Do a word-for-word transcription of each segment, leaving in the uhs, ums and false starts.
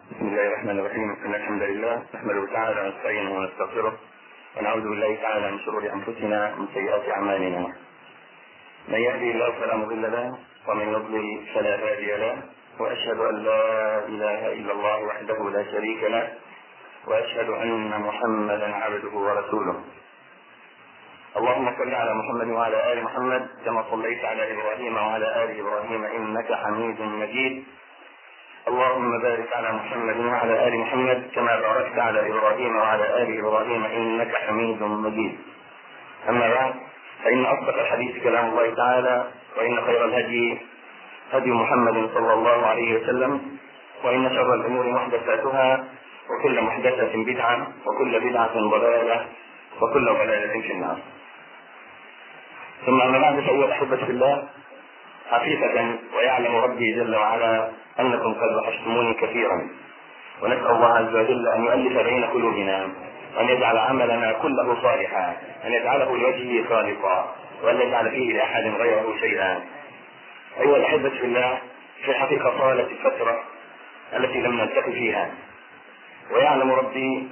بسم الله الرحمن الرحيم. ان الحمد لله نحمده تعالى ونستعينه ونستغفره ونعوذ بالله تعالى من شرور انفسنا ومن سيئات اعمالنا. من يهدي الله فلا مضل له ومن يضلل فلا هادي له، واشهد ان لا اله الا الله وحده لا شريك له، واشهد ان محمدا عبده ورسوله. اللهم صل على محمد وعلى ال محمد كما صليت على ابراهيم وعلى ال ابراهيم انك حميد مجيد. اللهم بارك على محمد وعلى ال محمد كما باركت على ابراهيم وعلى ال ابراهيم انك حميد مجيد. اما بعد، فان اصدق الحديث كلام الله تعالى، وان خير الهدي هدي محمد صلى الله عليه وسلم، وان شر الامور محدثاتها، وكل محدثه بدعه، وكل بدعه ضلاله، وكل ضلاله في النار. ثم اما بعد، فايها الاحبه في الله، حقيقه ويعلم ربي جل وعلا انكم قد وحشتموني كثيرا، ونسال الله عز وجل ان يؤلف بين قلوبنا، وان يجعل عملنا كله صالحا، ان يجعله لوجهه خالصا، وان يجعل فيه لاحد غيره شيئا. ايها الاحبه في الله، في الحقيقه طالت الفتره التي لم نلتقي فيها، ويعلم ربي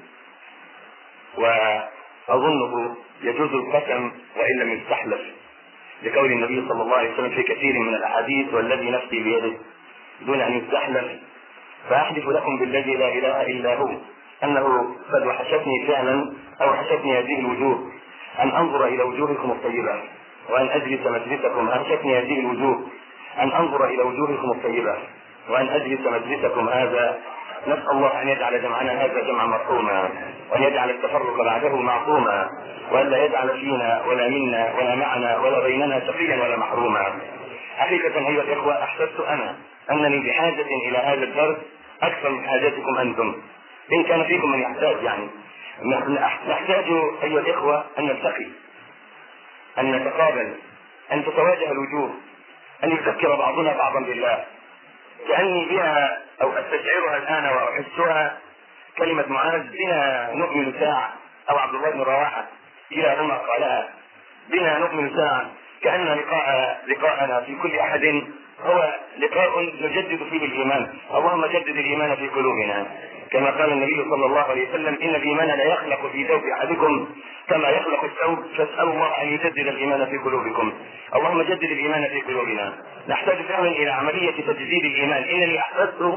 واظنه يجوز القسم وان لم يستحلف، لقول النبي صلى الله عليه وسلم في كثير من الاحاديث: والذي نفسي بيده، دون ان يستحلف. فاحلف لكم بالذي لا اله الا هو انه قد وحشتني فعلا، او وحشتني هذه الوجوه، ان انظر الى وجوهكم الطيبه، وان اجلس مجلسكم. وحشتني هذه الوجوه ان انظر الى وجوهكم الطيبه، وان اجلس مجلسكم هذا. نسال الله ان يجعل جمعنا هذا جمعا مرحوما، وان يجعل التفرق بعده معصوما، وان لا يجعل فينا ولا منا ولا معنا ولا بيننا شقيا ولا محروما. حقيقه ايها الاخوه، احسست انا انني بحاجه الى هذا الدرس اكثر من حاجتكم انتم، ان كان فيكم من يحتاج. يعني نحتاج ايها الاخوه ان نلتقي، ان نتقابل، ان تتواجه الوجوه، ان يذكر بعضنا بعضا بالله. كاني بها او استشعرها الان واحسها كلمه معاذ: بنا نؤمن ساعه، او عبد الله بن رواحه كلاهما قالها: بنا نؤمن ساعه، كان لقاء لقاءنا في كل احد هو لقاء نجدد فيه الايمان. اللهم جدد الايمان في قلوبنا، كما قال النبي صلى الله عليه وسلم: ان الايمان لا يخلق في ثوب احدكم كما يخلق الثوب، فاسالوا الله ان يجدد الايمان في قلوبكم. اللهم جدد الايمان في قلوبنا. نحتاج فعلا الى عمليه تجديد الايمان. انني احسست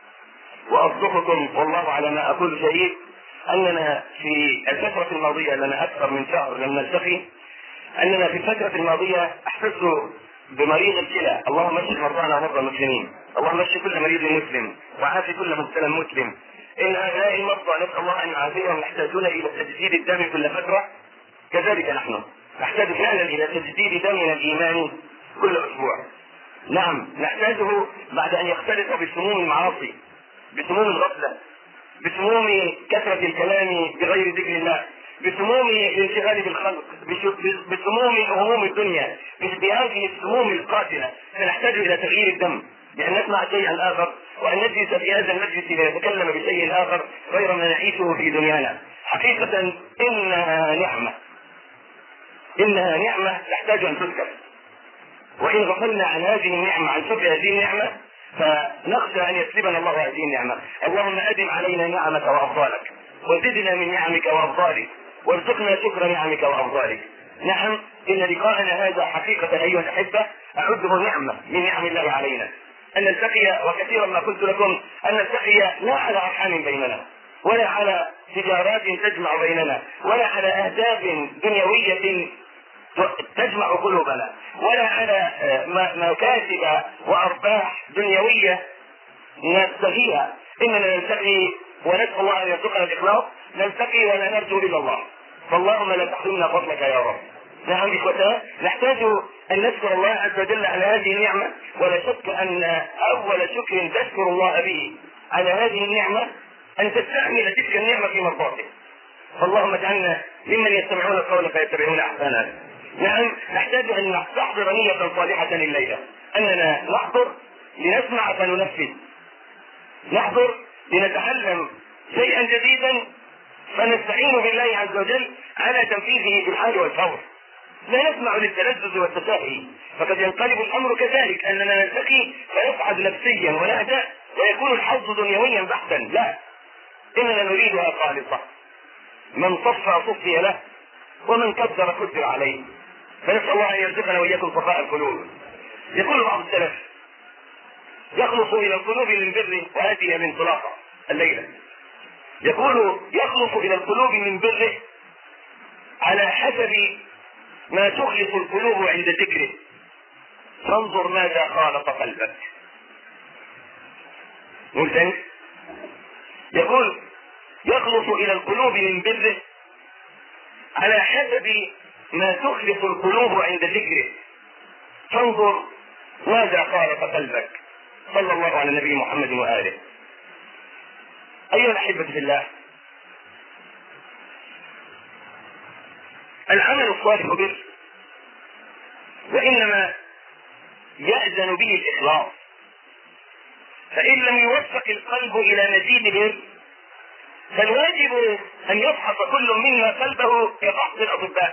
واصدقكم والله على ما اقول شهيد اننا في الفتره الماضيه لنا اكثر من شهر لم نلتقي، اننا في الفتره الماضيه احسست بمريض الكلى. اللهم اشف مرضانا ومرضى المسلمين، اللهم اشف كل مريض مسلم وعافي كل مبتلى مسلم. ان هؤلاء المرضى نسال الله ان يعافيهم يحتاجون الى تجديد الدم كل فتره، كذلك نحن نحتاج فعلا الى تجديد دمنا الايماني كل اسبوع. نعم، نحتاجه بعد ان يختلط بسموم المعاصي، بسموم الغفله، بسموم كثره الكلام بغير ذكر الله، بسموم الانشغال بالخلق، بسموم هموم الدنيا، بهذه السموم القاتله. فنحتاج الى تغيير الدم، بان نسمع شيئا اخر، وان نجلس في هذا المجلس لنتكلم بشيء اخر غير ما نعيشه في دنيانا. حقيقه انها نعمه، انها نعمه تحتاج ان تذكر. وان غفلنا عن هذه النعمه، عن شكر هذه النعمه، فنخشى ان يسلبنا الله هذه النعمه. اللهم ادم علينا نعمك وافضالك، وزدنا من نعمك وافضالك، وارزقنا شكر نعمك وافضالك. نعم، ان لقاءنا هذا حقيقه ايها الاحبه اعده نعمه من نعم الله علينا، ان نلتقي. وكثيرا ما قلت لكم ان نلتقي لا على ارحام بيننا، ولا على تجارات تجمع بيننا، ولا على اهداف دنيويه تجمع قلوبنا، ولا على مكاسب وارباح دنيويه نبتغيها. اننا نلتقي ونسال الله ان يرزقنا الاخلاص، نلتقي ولا نرجو الا الله. فاللهم لا تحرمنا فضلك يا رب. نعم اخوتنا، نحتاج ان نشكر الله عز وجل على هذه النعمه، ولا شك ان اول شكر تشكر الله به على هذه النعمه ان تستعمل تلك النعمه في مرضاته. فاللهم اجعلنا ممن يستمعون القول فيتبعون احسنه. نعم، نحتاج ان نحضر نية صالحة الليلة، اننا نحضر لنسمع فننفذ، نحضر لنتعلم شيئا جديدا فنستعين بالله عز وجل على تنفيذه في الحال والفور. لا نسمع للتلذذ والتساهل، فقد ينقلب الامر كذلك، اننا نلتقي فنسعد نفسيا ونهدأ ويكون الحظ دنيويا بحتا. لا، اننا نريدها خالصة. من صفى صفي له، ومن كدر كدر عليه. فنسأل الله ان يرزقنا واياكم صفاء القلوب. يقول بعض السلف: يخلص الى القلوب من بره، وهذه الانطلاقة الليلة. يقول: يخلص الى القلوب من بره على حسب ما تخلص القلوب عند ذكره، فانظر ماذا خالط قلبك. نقول: يقول: يخلص الى القلوب من بره على حسب ما تخلص القلوب عند ذكره، فانظر ماذا خالط قلبك. صلى الله على النبي محمد وآله. أيها الأحبة في الله، العمل الصالح بر، وإنما يأذن به الإخلاص. فإن لم يوفق القلب إلى مزيد بر، فالواجب أن يفحص كل منا قلبه كفحص الأطباء.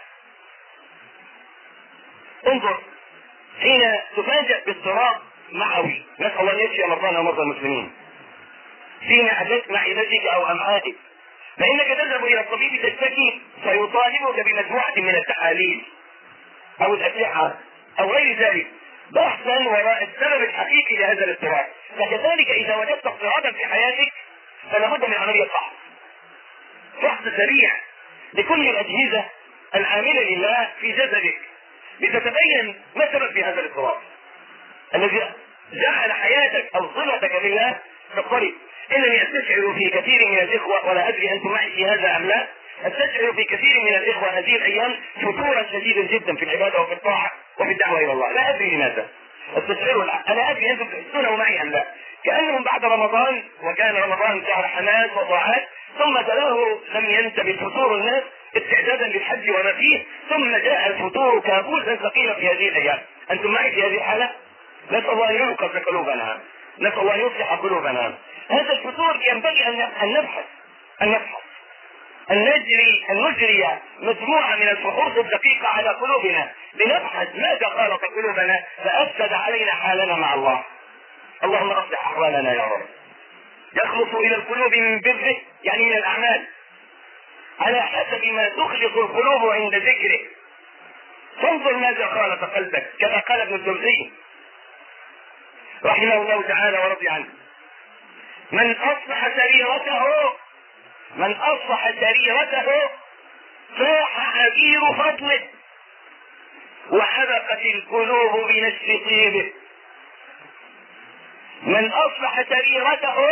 انظر، حين تفاجأ باضطراب معوي، نسأل الله ان يشفي مرضانا ومرضى المسلمين، في معدتك او امعائك، فانك تذهب الى الطبيب تشتكي، فيطالبك بمجموعه من التحاليل او الاشعه او غير ذلك، بحثا وراء السبب الحقيقي لهذا الاضطراب. فكذلك اذا وجدت اضطرابا في حياتك فلا بد من عمليه فحص، فحص سريع لكل الاجهزه العامله لله في جسدك، لتتبين ما السبب في هذا الاضطراب الذي جعل حياتك او صلتك بالله تضطرب. انني استشعر في كثير من الاخوه، ولا ادري انتم معي في هذا ام لا، استشعر في كثير من الاخوه هذه الايام فتورا شديدا جدا في العباده وفي الطاعه وفي الدعوه الى الله، لا ادري لماذا استشعر. انا ادري انتم تحسونه معي ام لا، كانهم بعد رمضان، وكان رمضان شهر حماس وطاعات، ثم تلاه لم ينتبه فتور الناس استعدادا للحج وما فيه، ثم جاء الفتور كابوسا ثقيلا في هذه الايام. انتم معي في هذه الحاله؟ نسأل الله ان ينقذ قلوبنا، نسأل الله ان يصلح قلوبنا. هذا الفتور ينبغي ان نبحث ان نبحث ان نجري ان نجري مجموعه من الفحوص الدقيقه على قلوبنا، لنبحث ماذا خالط قلوبنا فافسد علينا حالنا مع الله. اللهم اصلح احوالنا يا رب. يخلص الى القلوب من بره، يعني من الاعمال، على حسب ما تخلص القلوب عند ذكره، فانظر ماذا خالط قلبك، كما قال ابن الجوزي رحمه الله تعالى ورضي عنه: من اصلح سريرته من اصلح سريرته فاح عبير فضله، وحبقت القلوب بنشر طيبه. من اصلح سريرته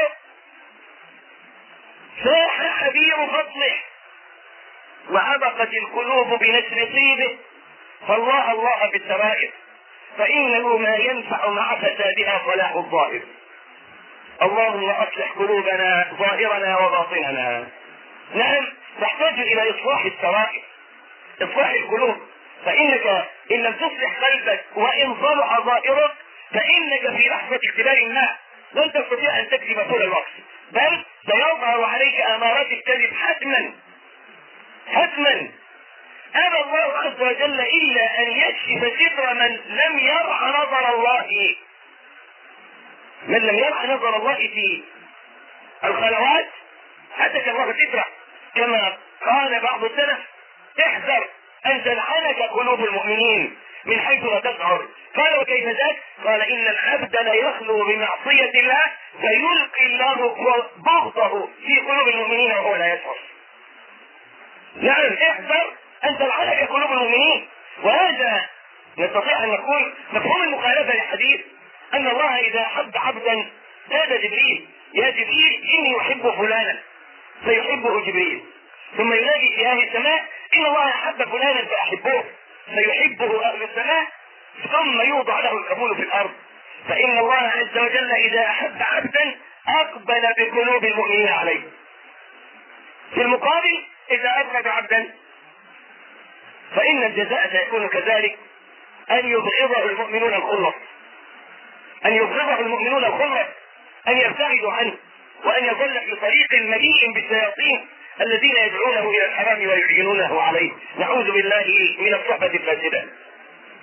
فاح عبير فضله، وحبقت القلوب بنشر طيبه. فالله الله بالسرائر، فانه ما ينفع مع فسادها صلاح الظاهر. اللهم اصلح قلوبنا ظاهرنا وباطننا. نعم، نحتاج الى اصلاح السرائر، اصلاح القلوب، فانك ان لم تصلح قلبك وان صلح ظاهرك فانك في لحظه اختبار ما لن تستطيع ان تكذب طول الوقت، بل سيظهر عليك امارات الكذب حتما حتما. ابى الله عز وجل الا ان يكشف ستر من لم يرع نظر الله، من لم يرع نظر الله في الخلوات حتى الله ستره، كما قال بعض السلف: احذر ان تلعنك قلوب المؤمنين من حيث لا تشعر. قال: وكيف ذاك؟ قال: ان العبد لا يخلو بمعصيه الله فيلقي الله بغضه في قلوب المؤمنين وهو لا يشعر. نعم، احذر ان تلعنك قلوب المؤمنين. وهذا نستطيع ان نقول مفهوم المخالفه للحديث، ان الله اذا احب عبدا نادى جبريل: يا جبريل اني احب فلانا، فيحبه جبريل، ثم ينادي في اهل السماء: ان الله احب فلانا فاحبوه، فيحبه اهل السماء، ثم يوضع له القبول في الارض. فان الله عز وجل اذا احب عبدا اقبل بقلوب المؤمنين عليه. في المقابل اذا ابغض عبدا فان الجزاء سيكون كذلك، ان يبغضه المؤمنون الخلص، ان يبغضه المؤمنون الخلص، ان يبتعدوا عنه، وان يظل في طريق مليء بالشياطين الذين يدعونه الى الحرام ويعينونه عليه. نعوذ بالله من الصحبة الفاسدة.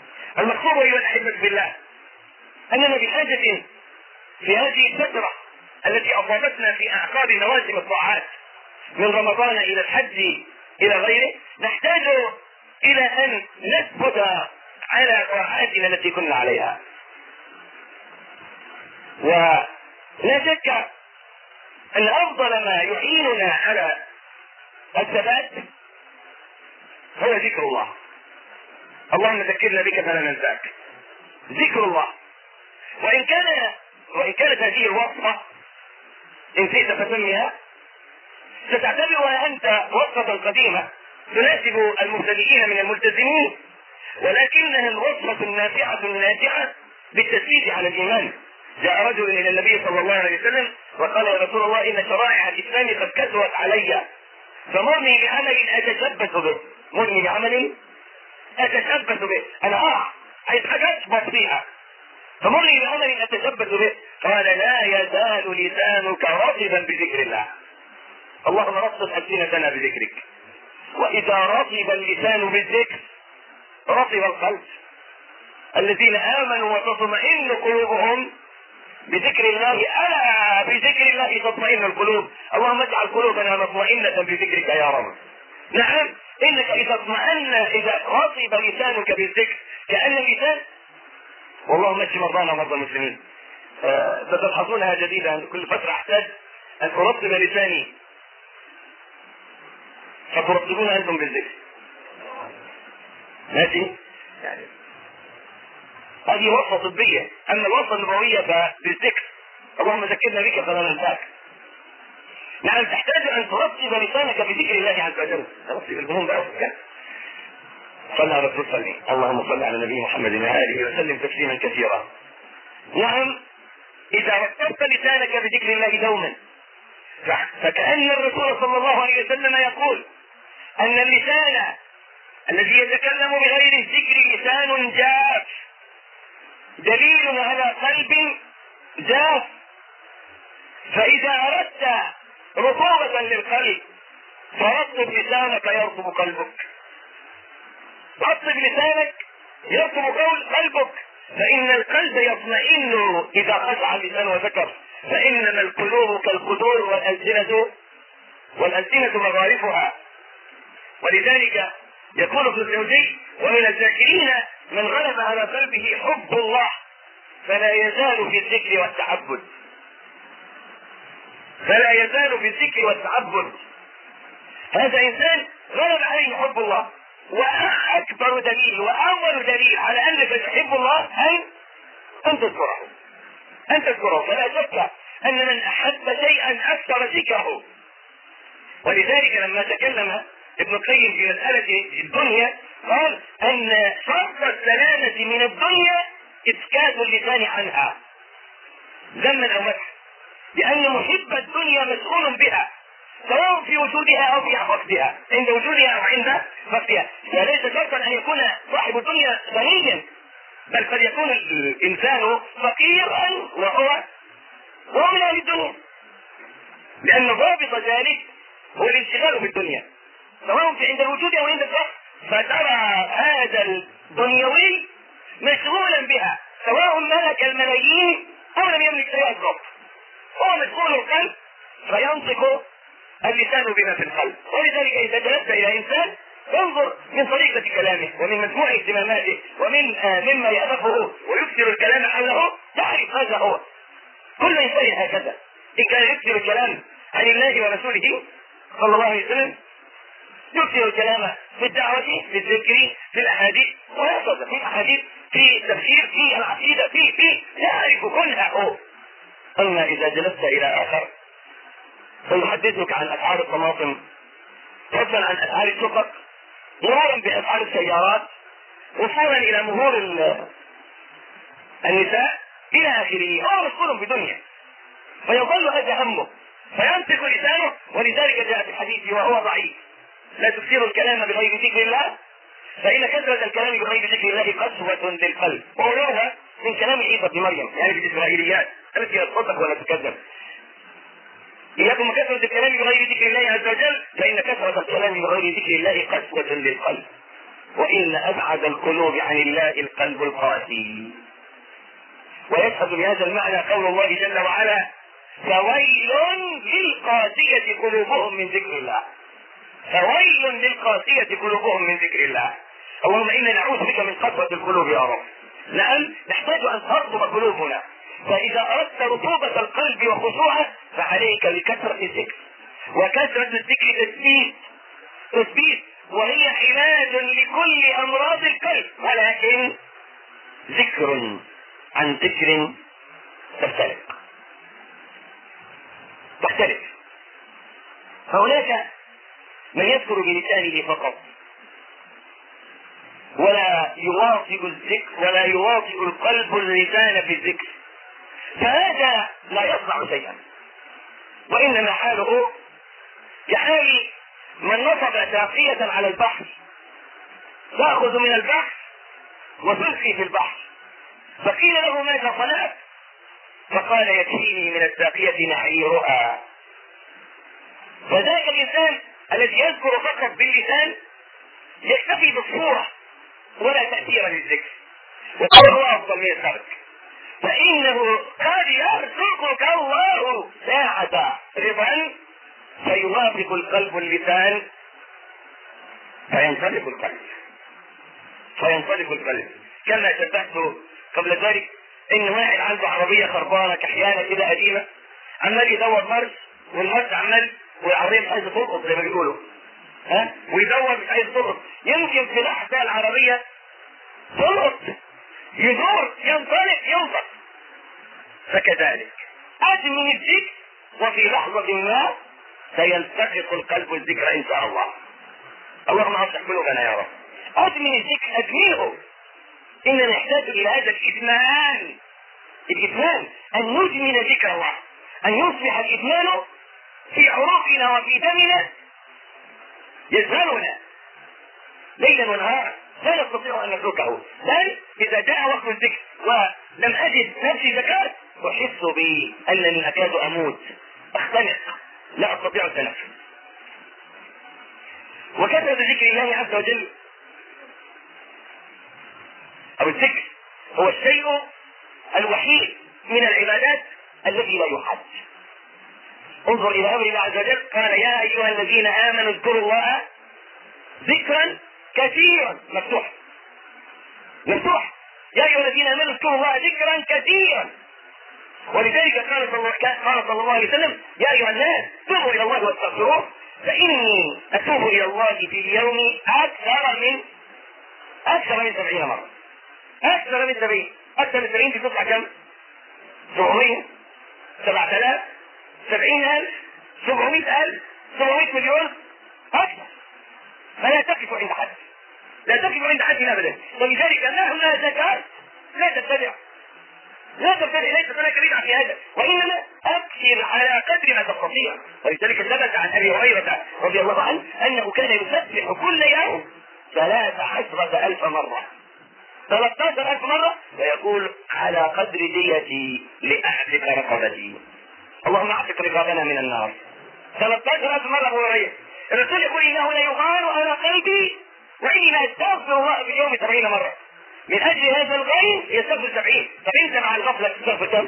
المقصود ايها الاحبة بالله اننا بحاجة في هذه الفترة التي أصابتنا في أعقاب مواسم الطاعات من رمضان إلى الحج إلى غيره، نحتاج إلى أن نثبت على طاعاتنا التي كنا عليها. ولا شك أن أفضل ما يعيننا على الثبات هو ذكر الله. اللهم ذكرنا بك فلا ننساك. ذكر الله. وإن كان وإن كانت هذه الوصفة إن شئت فسميها ستعتبرها أنت وصفة قديمة تناسب المبتدئين من الملتزمين، ولكنها الوصفة النافعة النافعة بالتثبيت على الإيمان. جاء رجل إلى النبي صلى الله عليه وسلم وقال: يا رسول الله، إن شرائع الإسلام قد كثرت علي، فمرني بعمل أتشبث به. مرني بعمل أتشبث به. أنا أقع عايز حاجات بسيطة، فمرني بعمل أتشبث به. قال: لا يزال لسانك رطبا بذكر الله. اللهم رطب ألسنتنا بذكرك. وإذا رطب اللسان بالذكر رطب القلب. الذين آمنوا وتطمئن قلوبهم بذكر الله، ألا بذكر الله تطمئن القلوب. اللهم اجعل قلوبنا مطمئنة بذكرك يا رب. نعم، إنك إذا اطمئن إذا رطب لسانك بالذكر كأن اللسان، والله ماشي مرضانا ومرضى المسلمين. أه ستلحظونها جديدا، كل فترة أحتاج أن أرطب لساني، فترطبون أنتم بالذكر. ماشي؟ يعني هذه وصفة طبية. أما الوصفة النبوية فبالذكر. اللهم ذكرنا بك فلا ننساك. نعم، تحتاج أن ترطب لسانك بذكر الله عز وجل. ترطب الهموم بقى وفكا. صلى على رسول الله. اللهم صل على نبي محمد وآله وسلم تسليما كثيرا. نعم، إذا رطبت لسانك بذكر الله دوما، فكأن الرسول صلى الله عليه وسلم يقول أن اللسان الذي يتكلم بغير الذكر لسان جاف، دليل على قلب جاف. فإذا أردت رطوبة للقلب فرطب لسانك يرطب قلبك. رطب لسانك يرطب قلبك، فإن القلب يطمئن إذا خشع اللسان وذكر، فإنما القلوب كالقدور والألسنة والألسنة مغارفها. ولذلك يقول ابن الجوزي: ومن الذاكرين من غلب على قلبه حب الله فلا يزال في الذكر والتعبد. فلا يزال في الذكر والتعبد. هذا إنسان غلب عليه حب الله. وأكبر دليل وأول دليل على أنك تحب الله أن أن تذكره أن تذكره فلا شك أن من أحب شيئا أكثر ذكره. ولذلك لما تكلم ابن القيم في مسألة الدنيا قال أن شرط السلامة من الدنيا إسكات اللسان عنها ذما أو مدحا، لأن محب الدنيا مسؤول بها سواء في وجودها أو في فقدها، عند وجودها أو عند فقدها. فليس شرطا أن يكون صاحب الدنيا غنيا، بل قد يكون الإنسان فقيرا وهو وهو من أهل الدنيا، لأن ضابط ذلك هو الانشغال بالدنيا سواء في عند الوجود أو عند الفقد. فترى هذا الدنيوي مشغولا بها سواء ملك الملايين أو لم يملك شيئا قط، هو مشغول القلب فينطق اللسان بما في القلب. ولذلك إذا جلست إلى إنسان انظر من طريقة كلامه ومن مجموع اهتماماته ومن آه مما يألفه ويكثر الكلام حوله، تعرف هذا هو. كل إنسان هكذا، إن كان يكثر الكلام عن الله ورسوله صلى الله عليه وسلم يكثر الكلام في الدعوة في الذكر في الأحاديث، وهكذا في الأحاديث في التفسير في العقيدة في في يعرف كلها هو. أما إذا جلست إلى آخر فيحدثك عن أسعار الطماطم، فضلا عن أسعار السقط، مرورا بأسعار السيارات، وصولا إلى مهور النساء إلى آخره، هو مشغول بدنيا فيظل هذا همه فيمسك لسانه. ولذلك جاء في الحديث وهو ضعيف: لا تكثروا الكلام بغير ذكر الله فإن كثرة الكلام بغير ذكر الله قسوة للقلب. وغيرها من كلام عيسى بن مريم يعني في الإسرائيليات التي لا تصدق ولا تكذب. إياكم كثرة الكلام بغير ذكر الله عز وجل فإن كثرة الكلام بغير ذكر الله قسوة للقلب، وإن أبعد القلوب عن الله القلب القاسي. ويشهد بهذا المعنى قول الله جل وعلا: فويل للقاسية قلوبهم من ذكر الله، فويل للقاسية قلوبهم من ذكر الله. اللهم إنا نعوذ بك من قسوة القلوب يا رب. نعم نحتاج أن ترطب قلوبنا، فإذا أردت رطوبة القلب وخشوعه فعليك بكثرة الذكر، وكثرة الذكر تثبيت تثبيت وهي علاج لكل أمراض القلب، ولكن ذكر عن ذكر تختلف تختلف فهناك من يذكر بلسانه فقط ولا يواطئ الذكر ولا يواطئ القلب اللسان في الذكر، فهذا لا يصنع شيئا، وإنما حاله كحال من نصب ساقية على البحر، تأخذ من البحر وتلقي في البحر، فقيل له ماذا صنعت؟ فقال يكفيني من الساقية نحيرها. فذاك الإنسان الذي يذكر فقط باللسان يكتفي بالصورة ولا تأثير للذكر، وهو أفضل من الترك، فإنه قد يرزقك الله ساعة رضا فيوافق القلب اللسان فينطلق القلب فينطلق القلب كما شبهته قبل ذلك ان واحد عنده عربية خربانة كحيانة كده قديمة، عمال يدور مرش، والمرش عمال والعربية مش عايزة تلقط زي ما بيقولوا، ها ويدور مش عايز تلقط، يمكن في لحظة العربية تلقط، يدور ينطلق ينطلق. فكذلك أدمن الذكر وفي لحظة ما سيلتقط القلب الذكر إن شاء الله. اللهم اصلح قلوبنا يا رب. أدمن الذكر أدمنه، إننا نحتاج إلى هذا الإدمان، الإدمان أن ندمن ذكر الله، أن يصبح الإدمان في عروقنا وفي دمنا يشغلنا ليلا ونهارا لا نستطيع أن نتركه، بل إذا جاء وقت الذكر ولم أجد نفسي ذكرت أحس بأنني أكاد أموت، أختنق، لا أستطيع التنفس. وكثرة ذكر الله عز وجل أو الذكر هو الشيء الوحيد من العبادات الذي لا يحد. انظر إلى أمر الله عز وجل، قال يا أيها الذين آمنوا اذكروا الله ذكرا كثيرا، مفتوح مفتوح، يا أيها الذين آمنوا اذكروا الله ذكرا كثيرا. ولذلك قال صلى الله عليه وسلم يا أيها الناس توبوا إلى الله واستغفروه فإني أتوب إلى الله في اليوم أكثر من أكثر من سبعين مرة، أكثر من سبعين، أكثر من سبعين بتطلع كم؟ سبعمية، سبعة آلاف، سبعين ألف، سبعمائة ألف، سبعمائة مليون، أكثر. فلا تقف عند حد، لا تقف عند حد أبدا. ولذلك مهما ذكرت لا تتبع لا تبتدئ، ليس هناك بدعة في هذا، وإنما أكثر على قدر ما تستطيع. ولذلك ثبت عن أبي هريرة رضي الله عنه أنه كان يسبح كل يوم ثلاث عشرة ألف مرة، ثلاثة عشر ألف مرة، ويقول على قدر ديتي لأعتق رقبتي، اللهم اعتق رقابنا من النار. ثلاثة عشر ألف مرة هو رأيه. الرسول يقول إنه لا يغار على قلبي وإني لا أستغفر الله في اليوم سبعين مرة. من أجل هذا الغين يستغفر سبعين، طب أنت مع الغفلة تستغفر كم؟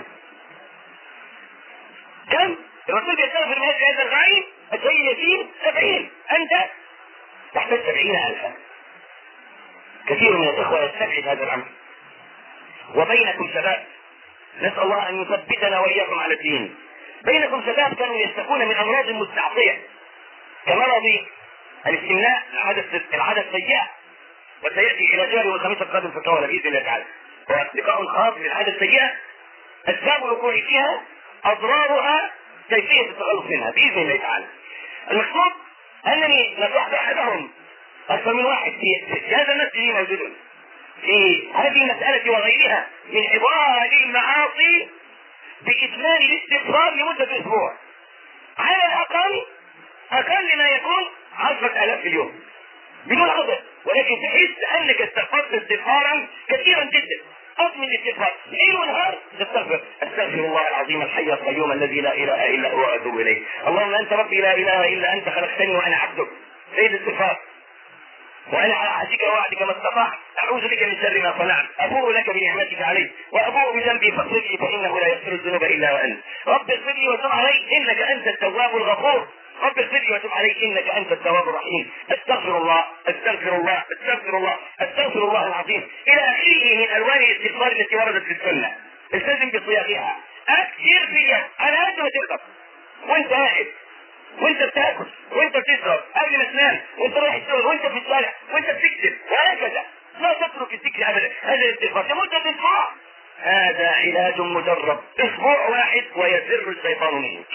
كم؟ الرسول يستغفر من أجل هذا الغين الشيء اليتيم سبعين، أنت تحتاج سبعين ألفا. كثير من الإخوة يستبعد هذا الأمر. وبينكم شباب نسأل الله أن يثبتنا وإياكم على الدين، بينكم شباب كانوا يشتكون من أمراض مستعصية كمرض الاستمناء، العادة العادة السيئة، وسيأتي إلى جاري والخميس القادم في الطاولة بإذن الله تعالى، ولقاء خاص بالعادة السيئة، أسباب الوقوع فيها، أضرارها، كيفية التخلص منها بإذن الله تعالى. المقصود أنني نصحت أحدهم أكثر من واحد في هذا المسجد موجود في هذه المسألة وغيرها من إبراء المعاصي بإتمام الاستغفار لمدة أسبوع، على الأقل أقل ما يكون عشرة آلاف في اليوم بدون عذر، ولكن تحس أنك استغفرت استغفارا كثيرا جدا. أطمن الاستغفار ليل ونهار تستغفر، أستغفر الله العظيم الحي القيوم الذي لا إله إلا هو أتوب إليه، اللهم أنت ربي لا إله إلا أنت خلقتني وأنا عبدك، سيد الاستغفار. وانا على عهدك ووعدك ما استطعت، اعوذ بك من شر ما صنعت، ابوء لك بنعمتك علي وابوء بذنبي فاغفر لي فانه لا يغفر الذنوب الا وانت. رب اغفر لي وتب علي انك انت التواب الغفور. رب اغفر لي وتب علي انك انت التواب الرحيم. استغفر الله استغفر الله استغفر الله استغفر الله العظيم الى اخره من الوان الاستغفار التي وردت في السنه. التزم بصياغها، اكثر في اليوم على قد ما تقدر، وانت قاعد وانت بتاكل وانت بتشرب قبل ما تنام وانت رايح الشغل وانت في الشارع وانت بتكتب وهكذا. لا تترك الذكر ابدا. هذا الاستغفار لمده اسبوع، هذا علاج مجرب. اسبوع واحد ويفر الشيطان منك.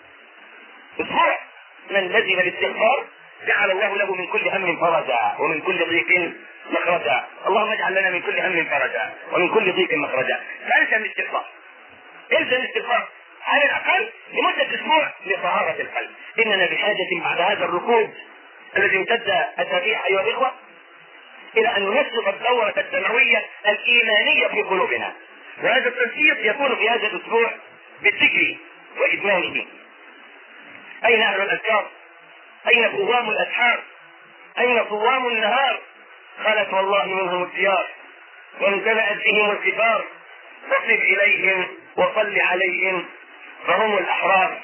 اسبوع من لزم الاستغفار جعل الله له من كل هم فرجا ومن كل ضيق مخرجا. اللهم اجعل لنا من كل هم فرجا ومن كل ضيق مخرجا. فالزم الاستغفار، الزم الاستغفار على الاقل لمده اسبوع لطهاره القلب. اننا بحاجه بعد هذا الركود الذي امتد اسابيع ايها الاخوه الى ان ننشط الدوره الدمويه الايمانيه في قلوبنا، وهذا التنشيط يكون في هذا الاسبوع بالذكر وادمانه. اين اهل الاذكار؟ اين قوام الاسحار؟ اين صوام النهار؟ خلت والله منهم الديار وامتلأت بهم الكفار. فصل اليهم وصل عليهم فهم الاحرار.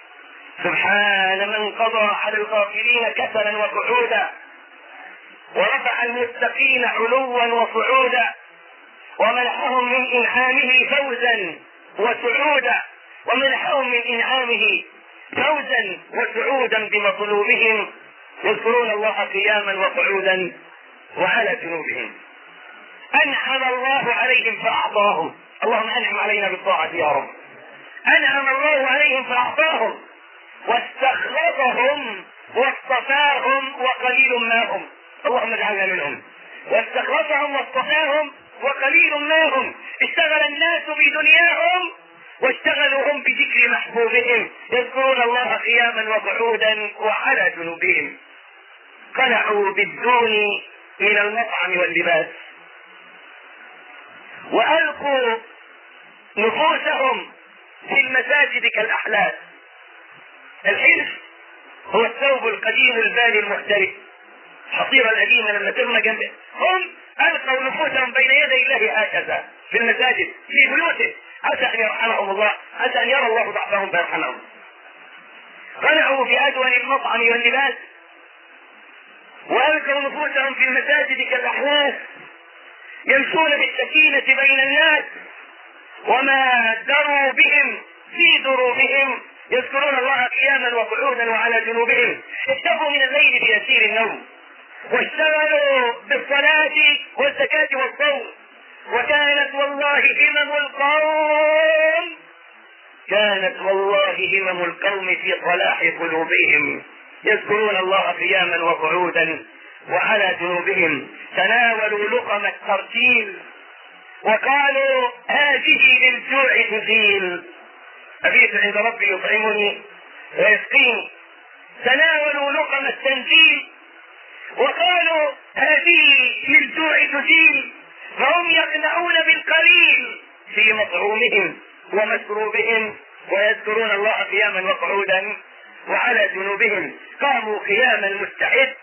سبحان من قضى على الغافلين كسلا وقعودا ورفع المتقين علوا وصعودا ومنحهم من انعامه فوزا وسعودا ومنحهم من انعامه فوزا وسعودا بمطلوبهم يذكرون الله قياما وقعودا وعلى جنوبهم. انعم الله عليهم فاعطاهم. اللهم انعم علينا بالطاعه يا رب. انعم الله عليهم فاعطاهم واستخلصهم واصطفاهم وقليل ما هم. اللهم اجعلنا منهم. واستخلصهم واصطفاهم وقليل ما هم. اشتغل الناس بدنياهم واشتغلوا هم بذكر محبوبهم يذكرون الله قياما وقعودا وعلى جنوبهم. قنعوا بالدون من المطعم واللباس والقوا نفوسهم في المساجد كالاحلاس. الحلف هو الثوب القديم البالي المحترف، حصير القديم لما ترمى جنبه. هم القوا نفوسهم بين يدي الله هكذا في المساجد في بيوته عسى ان يرحمهم الله، عسى ان يرى الله ضعفهم فيرحمهم. قنعوا بأدون المطعم واللباس والقوا نفوسهم في المساجد كالاحلاس يمشون بالسكينة بين الناس وما دروا بهم في دروبهم يذكرون الله قياما وقعودا وعلى جنوبهم. اكتفوا من الليل بيسير النوم واشتغلوا بالصلاة والزكاة والصوم. وكانت والله همم القوم كانت والله همم القوم في صلاح قلوبهم يذكرون الله قياما وقعودا وعلى جنوبهم. تناولوا لقم الترتيل وقالوا هذه للجوع تزيل، أبيت عند ربي يطعمني ويسقيني. تناولوا لقم التنزيل وقالوا هذه للجوع تزيل، فهم يقنعون بالقليل في مطعومهم ومشروبهم ويذكرون الله قياما وقعودا وعلى جنوبهم. قاموا قياما مستعد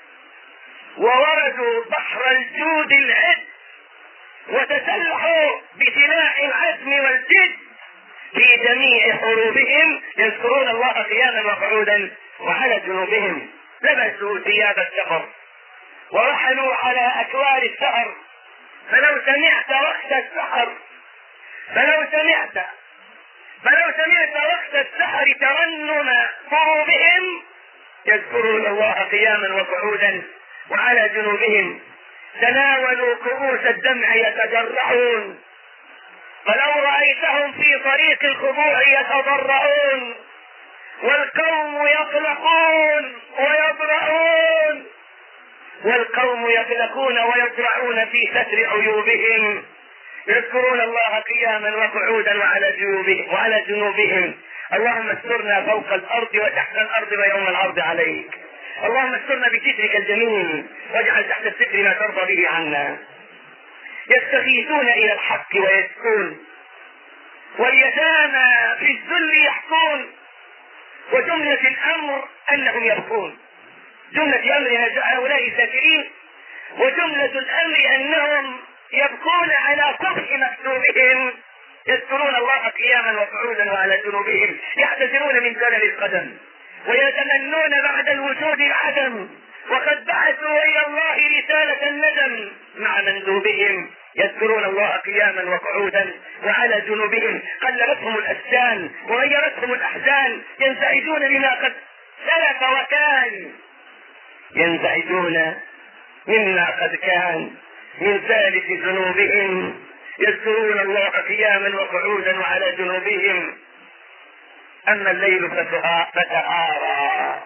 ووردوا بحر الجود العد وتسلحوا بسلاح العزم والجد في جميع حروبهم يذكرون الله قياما وقعودا وعلى جنوبهم. لبسوا ثياب السفر ورحلوا على اكوار السهر. فلو سمعت وقت السحر فلو سمعت فلو سمعت وقت السحر ترنم قلوبهم يذكرون الله قياما وقعودا وعلى جنوبهم. تناولوا كؤوس الدمع يتجرعون، فلو رأيتهم في طريق الخضوع يتضرعون، والقوم يطلقون ويضرعون والقوم يطلقون ويضرعون في ستر عيوبهم يذكرون الله قياما وقعودا وعلى جنوبهم وعلى جنوبهم. اللهم استرنا فوق الارض وتحت الارض ويوم العرض عليك. اللهم استرنا بسترك الجميل واجعل تحت الستر ما ترضى به عنا. يستغيثون الى الحق ويسكون، واليتامى في الذل يحكون، وجملة الامر انهم يبكون. جملة امر هؤلاء الساكرين وجملة الأمر أنهم يبكون على كفر مكتوبهم، يذكرون الله قياما وقعودا وعلى جنوبهم، يعتذرون من زلل القدم ويتمنون بعد الوجود العدم، وقد بعثوا إلى الله رسالة الندم مع مندوبهم، يذكرون الله قياما وقعودا وعلى جنوبهم، قلبتهم الأسجان وغيرتهم الأحزان، ينزعجون لما قد سلف وكان، ينزعجون مما قد كان من ثالث ذنوبهم، يذكرون الله قياما وقعودا وعلى جنوبهم. أما الليل فتعارى،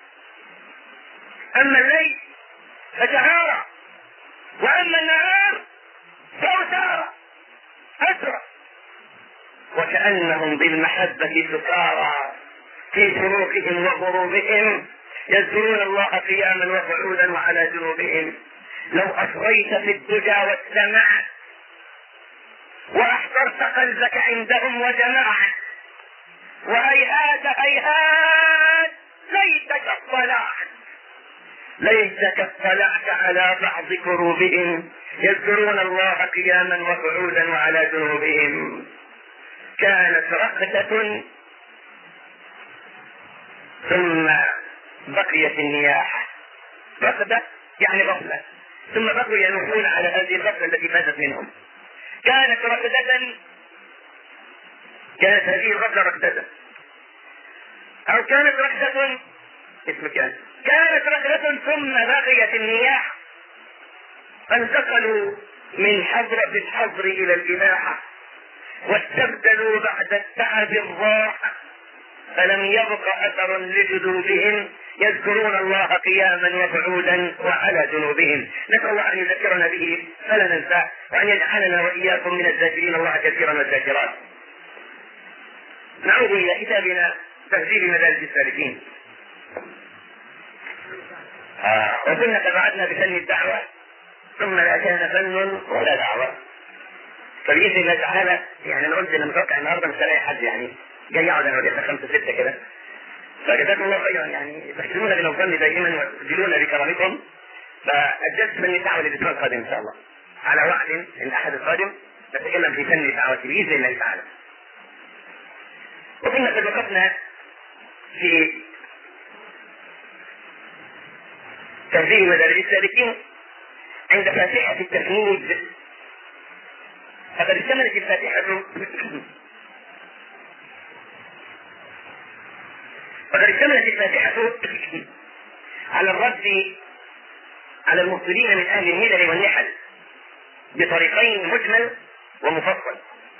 أما الليل فتعارى، وأما النهار فأثارى أسرى، وكأنهم بالمحبة سكارى في شروقهم وغروبهم، يذكرون الله قياما وقعودا وعلى جنوبهم. لو أصغيت في الدجى والسمع وأحضرت قلبك عندهم وجمعت، وهيهات هيهات ليتك اطلعت، ليتك اطلعت على بعض كروبهم، يذكرون الله قياما وقعودا وعلى جنوبهم. كانت رقدة ثم بقيت النياحة، رقدة يعني غفلة، ثم بقوا ينوحون على هذه الغفلة التي فاتت منهم. كانت رقدة، كانت هذه الغفلة رقدة، أو كانت رقدة اسم كان كانت رقدة ثم بقيت النياحة، انتقلوا من حضرة الحظر إلى الإباحة، واستبدلوا بعد التعب الراحة، فلم يبق أثر لجنوبهم، يذكرون الله قياما وقعودا وعلى جنوبهم. نسأل الله أن يذكرنا به فلا ننساه، وأن يجعلنا وإياكم من الذاكرين الله كثيرا والذاكرات. نعود إلى كتابنا تهذيب مدارج السالكين. آه. وكنا تبعدنا بفن الدعوة، ثم لا كان فن ولا دعوة. فبإذن الله تعالى يعني أنا قلت أنا متوقع النهارده مش هلاقي حد يعني جاي يقعد انا وليس خمسة ستة كده، فجزاكم الله خيرا يعني تحسنون بنوصلني دائما وتجلون بكرامكم. فأجلت فن الدعوة للأسبوع القادم إن شاء الله، على وعد إن الأحد القادم نتكلم في فن الدعوة بإذن الله تعالى. وكنا قد وقفنا في تهذيب مدارج السالكين عند فاتحة التفنيد، فقد اشتملت الفاتحة فقد اشتملت الفاتحة على الرد على المبطلين من أهل الملل والنحل بطريقين مجمل ومفصل.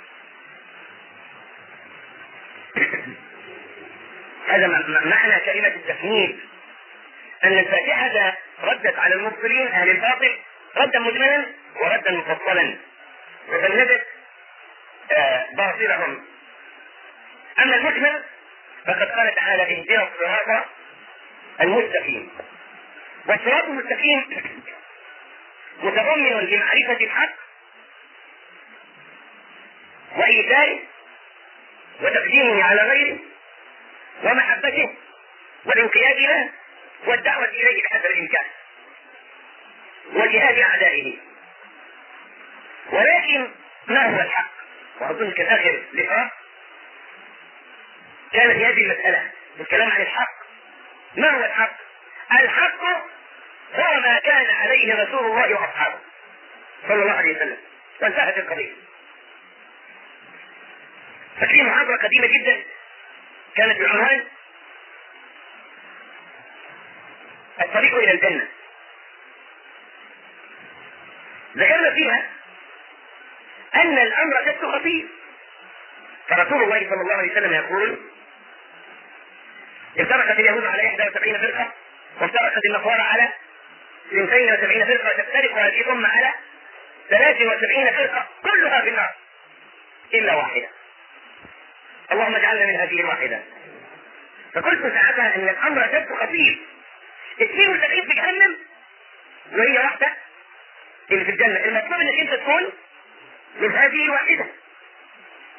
هذا معنى كلمة التفنيد، أن الفاتحة ردت على المبطلين أهل الباطل ردا مجملا وردا مفصلا، وفندت آه باطلهم. أما المجمل فقد قال تعالى اهدنا الصراط المستقيم، والصراط المستقيم متضمن لمعرفة الحق وإيثاره وتقديمه على غيره ومحبته والانقياد له والدعوة إليه بحسب الإمكان وجهاد أعدائه. ولكن ما هو الحق؟ وأظن كآخر لقاء كان في هذه المسألة الكلام عن الحق. ما هو الحق؟ الحق هو ما كان عليه رسول الله وأصحابه صلى الله عليه وسلم، وانتهت القضية. ففي محاضرة قديمة جدا كانت بعنوان الطريق إلى الجنة، ذكرنا فيها أن الأمر جد خطير، فرسول الله صلى الله عليه وسلم يقول افترقت اليهود على إحدى وسبعين فرقة، وافترقت النصارى على اثنتين وسبعين فرقة، وتفترق هذه الأمة على ثلاث وسبعين فرقة كلها في النار إلا واحدة. اللهم اجعلنا من هذه الواحدة. فقلت ساعتها أن الأمر جد خطير، اثنين وسبعين في جهنم وهي واحدة اللي في الجنة. المطلوب انك انت تكون من هذه الواحدة.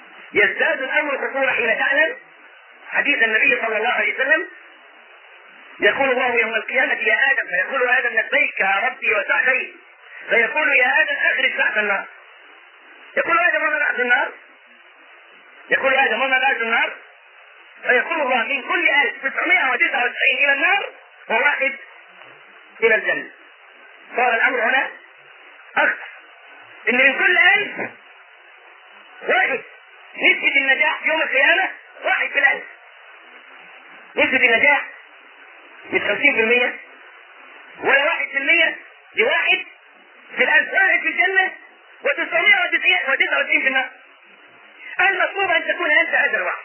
يزداد الأمر خطورة حين تعلم حديث النبي صلى الله عليه وسلم يقول الله يوم القيامة يا آدم، فيقول آدم لبيك يا ربي وسعديك، فيقول يا آدم أخرج تحت النار. يقول آدم وما بعد النار؟ يقول آدم وما بعد النار؟ فيقول الله من كل ألف تسعمائة وتسعة وتسعين إلى النار وواحد إلى الجنة. صار الأمر هنا أخطر، إن من كل ألف واحد نسبة النجاح يوم القيامة واحد في الألف. نسبة النجاح مش خمسين في المية ولا واحد في المية، لواحد في الألف، واحد في الجنة وتسعمائة وتسعة وتسعين في النار. المطلوب أن تكون أنت هذا الواحد.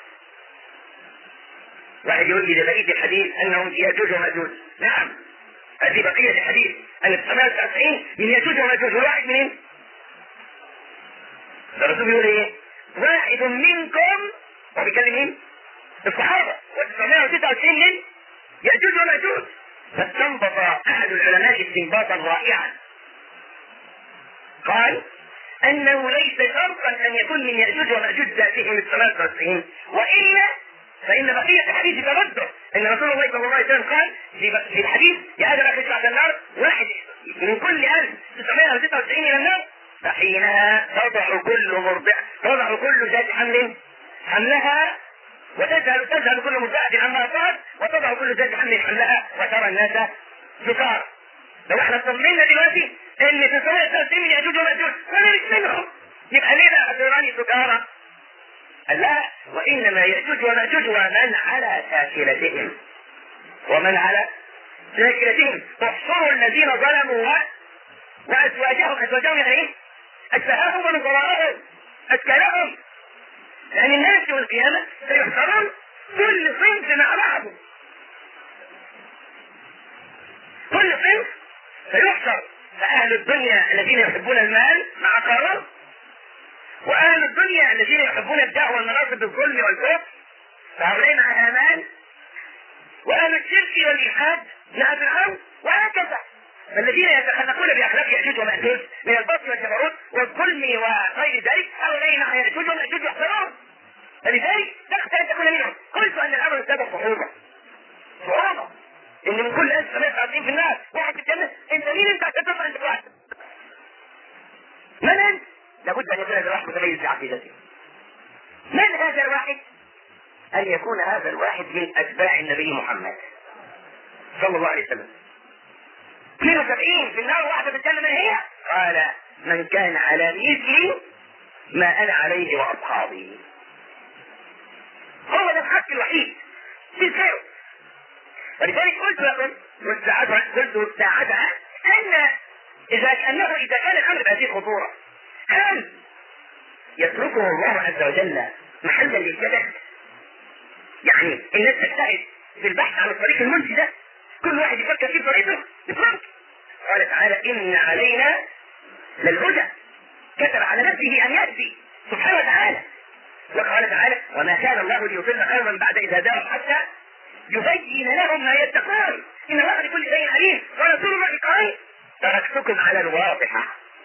واحد يقول لي بقية الحديث أنهم يأجوج ومأجوج. نعم، هذه بقية الحديث أن تسعمائة وتسعة وتسعين من يأجوج ومأجوج، والواحد منين؟ الرسول يقول إيه؟ واحد منكم، وبيكلم مين؟ الصحابة، وتسعمائة وتسعة وتسعين من يأجوج ومأجوج. فاستنبط أحد العلماء استنباطا رائعا، قال أنه ليس شرطا أن يكون من يأجوج ومأجوج ذاتهم التسعمائة وتسعة وتسعين، وإلا فإن بقية الحديث تبدر أن رسول الله صلى الله عليه وسلم قال في الحديث يا آدم أخرج تحت النار واحد من كل ألف تسعمائة وتسعة وتسعين إلى النار، فحينها تضع كل مرضع تضع كل ذات حمل حملها، وتذهل تذهل كل مرضعة عما أصابت، وتضع كل ذات حمل حملها، وترى الناس سكارى. لو احنا طمنا دلوقتي ان تسعمائة وتسعة وتسعين من يأجوج ومأجوج وانا مش منهم، يبقى ليه بقى أسراني سكارى؟ لا، وإنما يأجوج ومأجوج ومن على شاكلتهم، ومن على شاكلتهم. احصروا الذين ظلموا وأزواجهم. أزواجهم يعني إيه؟ أشباههم ونظراءهم أشكالهم، يعني الناس يوم القيامة سيحصرون كل صنف مع بعضه، كل صنف سيحصر. فأهل الدنيا الذين يحبون المال مع قارون، وأهل الدنيا الذين يحبون الدعوة والمناصب بالظلم والكفر فهؤلاء مع هامان، وأهل الشرك والإلحاد مع فرعون، وهكذا. فالذين يتخلقون بأخلاق يأجوج ومأجوج من البطش والجبروت والظلم وغير ذلك هؤلاء مع يأجوج ومأجوج يحصرون. فلذلك تخشى أن تكون منهم. قلت أن الأمر سبب صعوبة صعوبة إن من كل ألف سبعمائة وتسعة وتسعين في النار واحد في الجنة. أنت مين أنت عشان تطلع أنت واحد؟ من أنت؟ لابد أن يكون هذا الواحد متميز بعقيدته. من هذا الواحد؟ أن يكون هذا الواحد من أتباع النبي محمد صلى الله عليه وسلم. اثنين وسبعين في النار واحدة في الجنة، من هي؟ قال من كان على مثلي ما أنا عليه وأصحابي. هو ده الحق الوحيد في الخير. ولذلك قلت لكم والساعتها قلت والساعتها أن إذا كأنه إذا كان الأمر بهذه الخطورة هل يتركه الله عز وجل محلا للجدل؟ يعني الناس تجتهد في البحث عن الطريق المنجي ده، كل واحد يفكر في طريقه يفرق. قال تعالى إن علينا للهدى، كتب على نفسه أن يأتي سبحانه وتعالى. وقال تعالى وما كان الله ليضل قوما بعد إذ هداهم حتى يبين لهم ما يتقون إن الله لكل شيء عليم. ورسول الله قال تركتكم على الواضحة،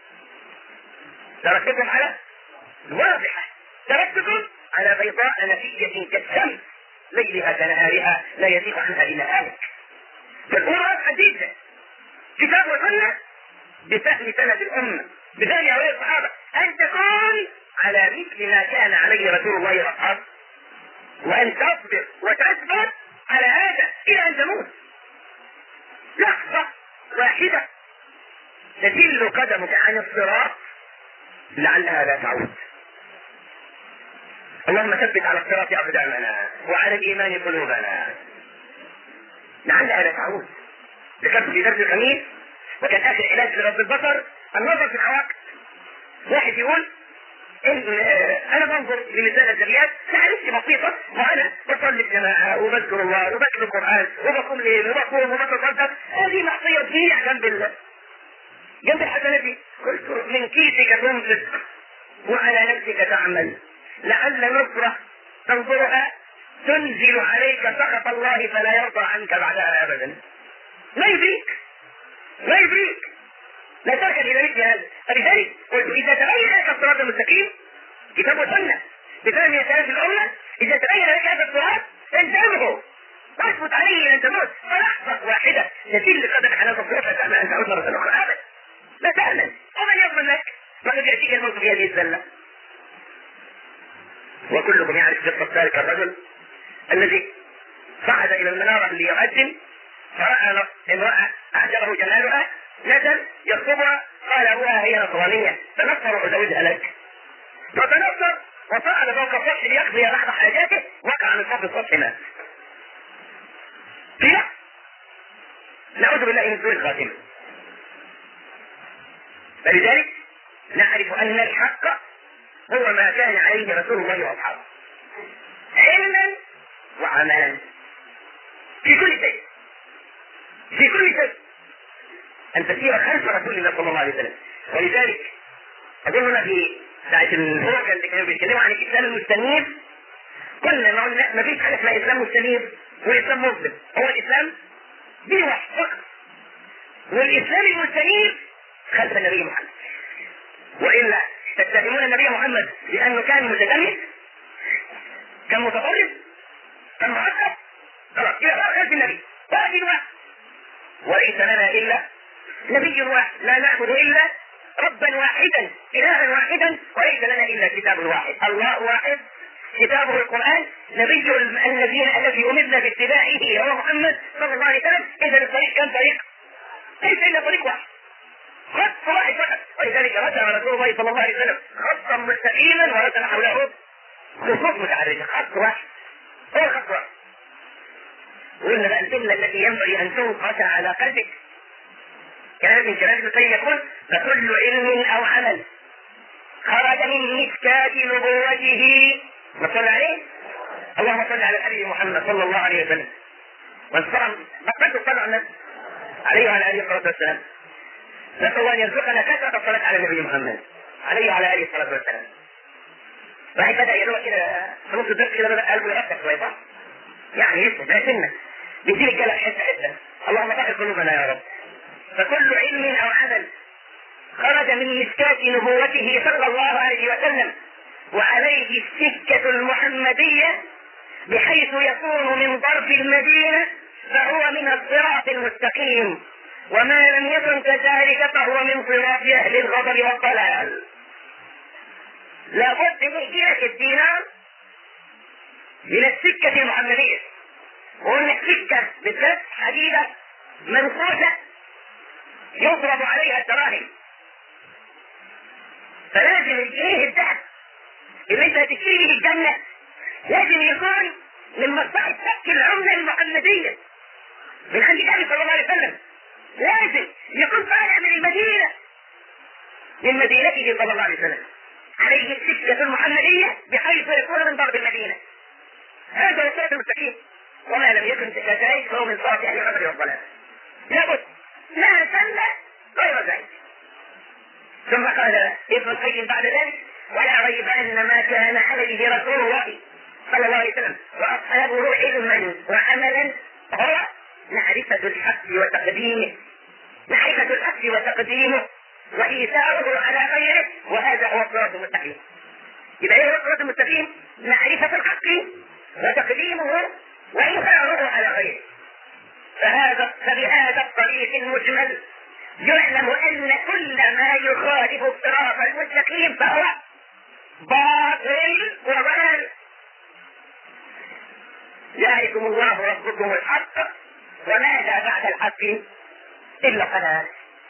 تركتكم على الواضحة، تركتكم على بيضاء نقية كالشمس ليلها كنهارها لا يزيغ عنها إلا هالك. فالأمة حديثة كتاب وسنة بفهم سلف الأمة، بفهم أولياء الصحابة، أن تكون على مثل ما كان عليه رسول الله وأصحابه، وأن تصبر وتثبت على هذا إلى أن تموت. لحظة واحدة تزل قدمك عن الصراط لعلها لا تعود. اللهم ثبت على الصراط أقدامنا وعلى الإيمان قلوبنا لعلها لا تعود. ذكرت في درس الخميس وكان آخر علاج لغض البصر النظر في العواقب. واحد يقول إن أنا بنظر لمثال الزريات معلش بسيطة، وأنا بصلي الجماعة وبذكر الله وبكتب القرآن وبقوم ليل وبقوم وبتصدق، هذه معصية تضيع جنب الله جنب الحسنات دي. قلت من كيسك تنفق وعلى نفسك تعمل لعل نصرة تنظرها تنزل عليك سخط الله فلا يرضى عنك بعدها أبدا. لا يدريك لا يدريك لا تركن إلى مثل هذا. فلذلك قلت إذا تبين لك الصراط المستقيم كتاب وسنة بفهم سلف الأمة، إذا تبين لك هذا الصراط الزمه واثبت عليه إلى أن تموت. فلحظة حتى تسل قدمك على تصرفها تعمل أن تعود مرة أخرى أبدا لا تأمن ومن يضمن لك وقد يأتيك الموت في هذه الزلة. وكلكم يعرف قصة ذلك الرجل الذي صعد إلى المنارة ليؤذن فرأى امرأة أعجبه جمالها نزل يخطبها قال أبوها هي نصرانية تنصر أزوجها لك فتنصر وصعد فوق السطح ليقضي بعض حاجاته وقع من فوق السطح مات. لا نعوذ بالله من سوء الخاتمة. فلذلك نعرف أن الحق هو ما كان عليه رسول الله وأصحابه علما وعملا في كل شيء في كل شيء أن تسير خلف رسول الله صلى الله عليه وسلم. ولذلك أظننا في ساعة الفرق اللي كانوا بيتكلموا عن الإسلام المستنير قلنا ما فيش حاجة اسمها إسلام مستنير وإسلام مسلم، هو الإسلام دين واحد فقط، والإسلام المستنير خلف النبي محمد. وإلا تتهمون النبي محمد بأنه كان متدمر كان متطرف كان معقد خلاص إلى خلف النبي واحد واحد وليس لنا إلا نبي واحد لا نعبد إلا ربا واحدا إلها واحدا وليس لنا إلا كتاب واحد الله واحد كتابه القرآن نبي الذين الذي أمرنا باتباعه هو محمد صلى الله عليه وسلم. إذا الطريق كان طريق ليس إلا طريق واحد خط واحد فقط. ولذلك رسم رسول الله صلى الله عليه وسلم خطا مستقيما ورسم حوله خطوط متعرجة خط واحد هو خط واحد. وإن بقى الجملة التي ينبغي أن تنقش على قلبك كلام من كلام ابن يقول فكل علم أو عمل خرج من مسكات نبوته نصلي عليه اللهم صل على الحبيب محمد صلى الله عليه وسلم والسلام بقيت الصلاة على النبي عليه وعلى آله الصلاة والسلام. نسأل الله أن يرزقنا كثرة الصلاة على النبي محمد عليه وعلى آله الصلاة والسلام. واحد بدأ يروح كده في نص الدرس كده بدأ قلبه يأثر شوية صح؟ يعني يسمع ده سنة بيصير الجلع حتة حتة. اللهم طهر قلوبنا يا رب. فكل علم أو عمل خرج من مسكات نبوته صلى الله عليه وسلم وعليه السكة المحمدية بحيث يكون من ضرب المدينة فهو من الصراط المستقيم وما لم يكن كذلك فهو من صراط أهل الغضب والضلال. لابد من جهة الدينار من السكة المحمدية وأن السكة بالذات حديدة منقوشة يضرب عليها الدراهم. فلازم الجنيه الذهب اللي انت هتشتري به الجنة لازم يكون من مصلحة سك العملة المحمدية من عند النبي صلى الله عليه وسلم. لازم يكون طالع من المدينة من مدينته صلى الله عليه وسلم عليه السكة المحمدية بحيث يكون من ضرب المدينة. هذا هو الصراط المستقيم وما لم يكن كذلك فهو من صراط أهل الغضب والضلال. لابد لا سلة غير ذلك. ثم قال ابن القيم بعد ذلك ولا ريب أن ما كان عليه رسول الله صلى الله عليه وسلم وأصحابه علما وعملا هو معرفة الحق وتقديمه معرفة الحق وتقديمه وإيثاره على غيره وهذا هو الصراط المستقيم. يبقى ايه هو الصراط المستقيم؟ معرفة الحق وتقديمه وإيثاره على غيره. فهذا فبهذا الطريق المجمل يعلم أن كل ما يخالف الصراط المستقيم فهو باطل وضلال. ذلكم الله ربكم الحق وماذا بعد الحق إلا الضلال.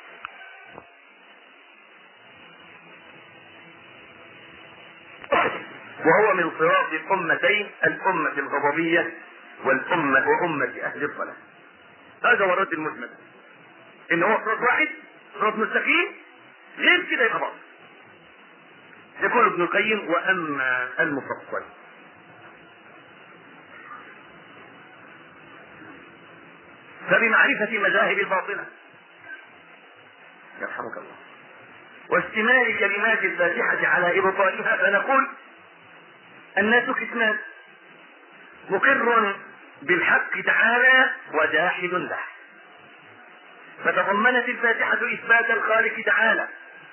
وهو من صراط الأمتين الأمة الغضبية والأمة وأمة أهل الضلال. هذا هو الرد المجمل إن هو صراط واحد صراط مستقيم غير كده يبقى باطل. يقول ابن القيم وأما المفصل فبمعرفة مذاهب الباطلة يرحمك الله واستمال كلمات الفاتحة على إبطالها فنقول الناس قسمان مقر بالحق تعالى وجاحد له. فتضمنت الفاتحة إثبات الخالق تعالى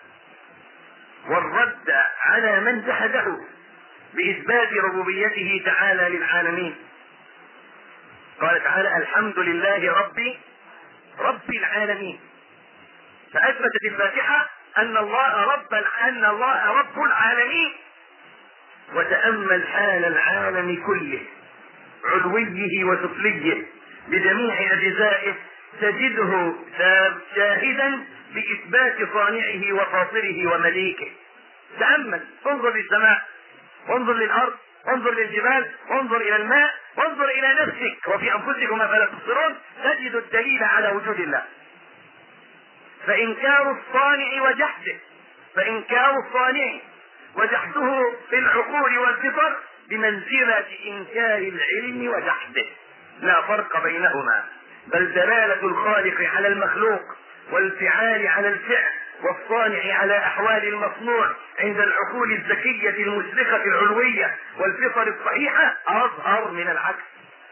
والرد على من جحده بإثبات ربوبيته تعالى للعالمين. قال تعالى الحمد لله رب رب العالمين. فاثبتت الفاتحه ان الله رب ان الله رب العالمين. وتامل حال العالم كله، علويه وسفليه بجميع اجزائه، تجده شاهدا باثبات صانعه وفاطره ومليكه. تامل، انظر للسماء، انظر للارض، انظر للجبال، انظر الى الماء، انظر الى نفسك وفي انفسكم افلا تبصرون، تجد الدليل على وجود الله. فانكار الصانع وجحده فانكار الصانع وجحده في العقول والفطر بمنزلة انكار العلم وجحده، لا فرق بينهما، بل دلالة الخالق على المخلوق والفعال على الفعل والصانع على احوال المصنوع عند العقول الذكية المشرقة العلوية والفطر الصحيحة اظهر من العكس.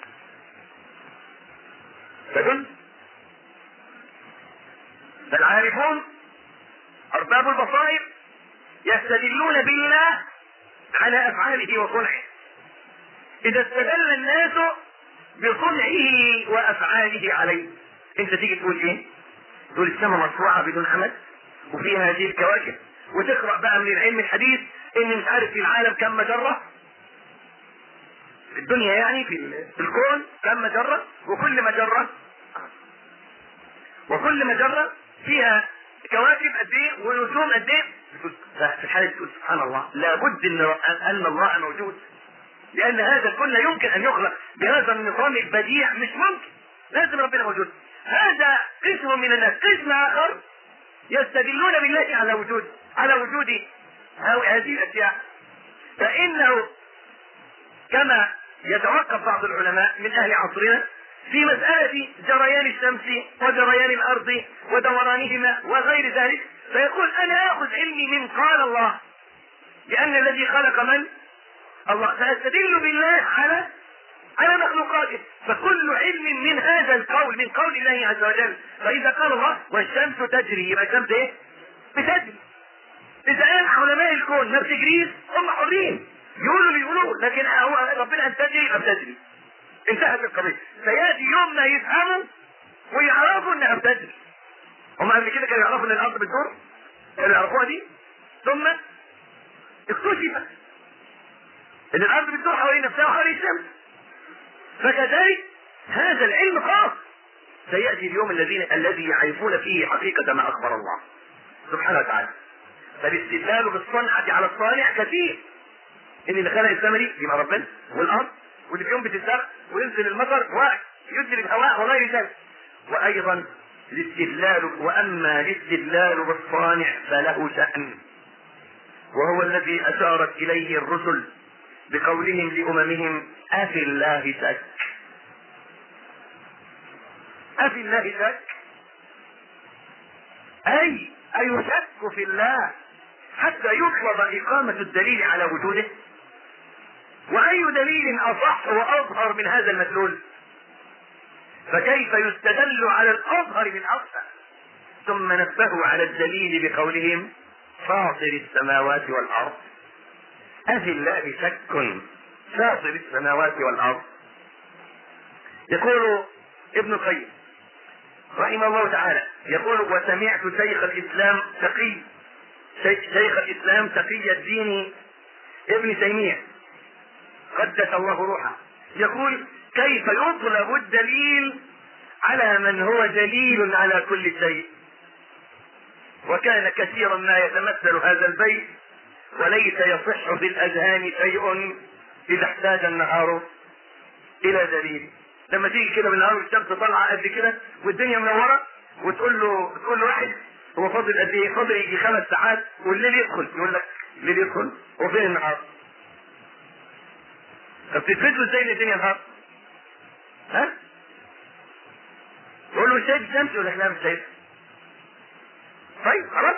تدل فالعارفون ارباب البصائر يستدلون بالله على افعاله وصنعه. اذا استدل الناس بصنعه وافعاله عليه، انت تيجي تقول ايه؟ تقول السماء مرفوعه بدون عمد وفيها هذه الكواكب، وتقرا بقى من العلم الحديث ان مش عارف في العالم كم مجره، في الدنيا يعني في الكون كم مجره، وكل مجره وكل مجره فيها كواكب قد ايه ونجوم قد ايه. في الحاله تقول سبحان الله، لابد ان ان الله موجود، لان هذا الكل لا يمكن ان يخلق بهذا النظام البديع، مش ممكن، لازم ربنا موجود. هذا قسم من الناس. قسم اخر يستدلون بالله على وجود على وجود هذه الاشياء، فانه كما يتوقف بعض العلماء من اهل عصرنا في مسألة جريان الشمس وجريان الارض ودورانهما وغير ذلك، فيقول انا اخذ علمي من قال الله، لان الذي خلق من؟ الله، فاستدل بالله على على مخلوقاته. فكل علم من هذا القول من قول الله عز وجل. فاذا قال الله والشمس تجري، يبقى الشمس ايه؟ بتجري. اذا قال علماء الكون ما بتجريش، هم حرين يقولوا اللي يقولوه، لكن هو ربنا ان تجري يبقى بتجري، انتهت القضيه. سياتي يوم ما يفهموا ويعرفوا انها بتجري. هم قبل كده كانوا يعرفوا ان الارض بتدور، كانوا يعرفوها دي، ثم اكتشف ان الارض بتدور حوالين نفسها وحوالين الشمس. فكذلك هذا العلم خاص، سياتي اليوم الذين الذي يعرفون فيه حقيقه ما اخبر الله سبحانه وتعالى. فالاستدلال بالصنعه على الصانع كثير، ان اللي خلق السماء دي يبقى ربنا، والارض، واللي في يوم بتزرع وينزل المطر ويجري الهواء وغير ذلك. وايضا الاستدلال، واما الاستدلال بالصانع فله شأن، وهو الذي اشارت اليه الرسل بقولهم لاممهم افي الله شك. افي الله شك اي ايشك في الله حتى يطلب اقامة الدليل على وجوده؟ واي دليل اصح واظهر من هذا المدلول؟ فكيف يستدل على الاظهر من الاصح؟ ثم نبهوا على الدليل بقولهم فاطر السماوات والارض. افي الله شك فاطر السماوات والارض. يقول ابن القيم رحمه الله تعالى، يقول وسمعت شيخ الاسلام تقي شيخ الاسلام تقي الدين ابن تيمية قدس الله روحه يقول كيف يطلب الدليل على من هو دليل على كل شيء؟ وكان كثيرا ما يتمثل هذا البيت وليس يصح في الاذهان شيء اذا احتاج النهار الى دليل. لما تيجي كده بالنهار والشمس طالعه قد كده والدنيا منوره، وتقول له تقول له واحد هو فاضل قد ايه؟ فاضل يجي خمس ساعات والليل يدخل، يقول لك الليل يدخل وفين النهار؟ طب تثبتوا ازاي ان الدنيا نهار؟ ها؟ تقول له شايف الشمس ولا احنا مش شايف؟ طيب خلاص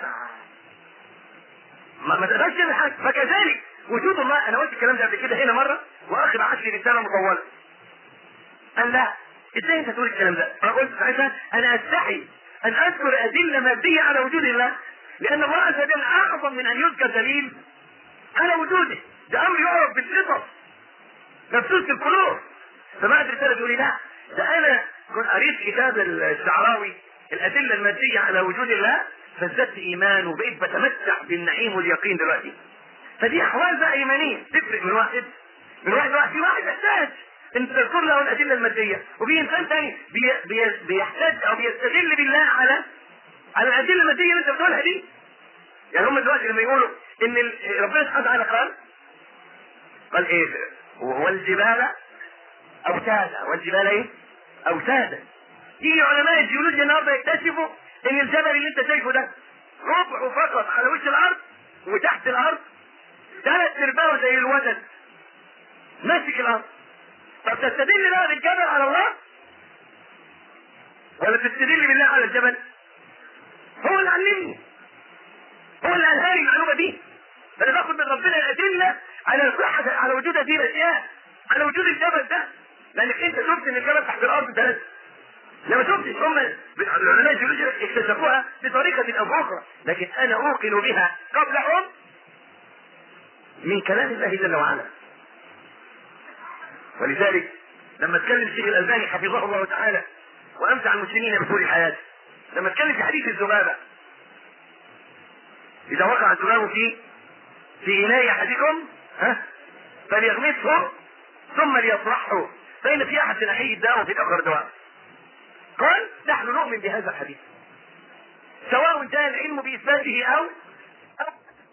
ما, ما تقدرش تعمل حاجه. فكذلك وجود الله، انا قلت الكلام ده قبل كده هنا مره واخر عشر رساله مطوله. قال لا ازاي انت تقول الكلام ده؟ انا قلت ساعتها انا استحي ان اذكر ادله ماديه على وجود الله، لان الله عز وجل اعظم من ان يذكر دليل على وجوده، ده امر يعرف بالفطر مبثوث في القلوب. فبعد رساله تقول لي لا ده انا كنت قريت كتاب الشعراوي الادله الماديه على وجود الله فازددت ايمان وبقيت بتمتع بالنعيم واليقين دلوقتي. فدي احوال بقى ايمانيه تفرق من واحد من واحد واحد في واحد يحتاج انت تذكر له الادله الماديه، وفي انسان ثاني بي بي بيحتاج او بيستدل بالله على على الادله الماديه اللي انت بتقولها دي. يعني هم دلوقتي لما يقولوا ان ربنا سبحانه وتعالى قال قال ايه والجبال اوتادا والجبال ايه اوتادا. يجي علماء الجيولوجيا النهارده يكتشفوا ان الجبل اللي انت شايفه ده ربعه فقط على وش الارض وتحت الارض ثلاث ارباعه زي الوتد ماسك الارض. طب تستدل بقى بالجبل على الله ولا تستدل بالله على الجبل؟ هو اللي علمني، هو اللي قالها لي المعلومه دي. فانا باخد من ربنا الادله على صحه على وجود هذه الاشياء، على وجود الجبل ده، لانك انت شفت ان الجبل تحت الارض ثلاث. لما شفتش هم العلماء الجيولوجيا اكتشفوها بطريقه او باخرى، لكن انا اوقن بها قبلهم من كلام الله جل وعلا. ولذلك لما اتكلم الشيخ الالباني حفظه الله تعالى وامتع المسلمين بطول حياته، لما اتكلم في حديث الذبابه اذا وقع الذباب في في اناء احدكم ها فليغمسه ثم ليطرحه فان في احد جناحيه داء وفي الاخر دواء. قال نحن نؤمن بهذا الحديث سواء جاء العلم باثباته او او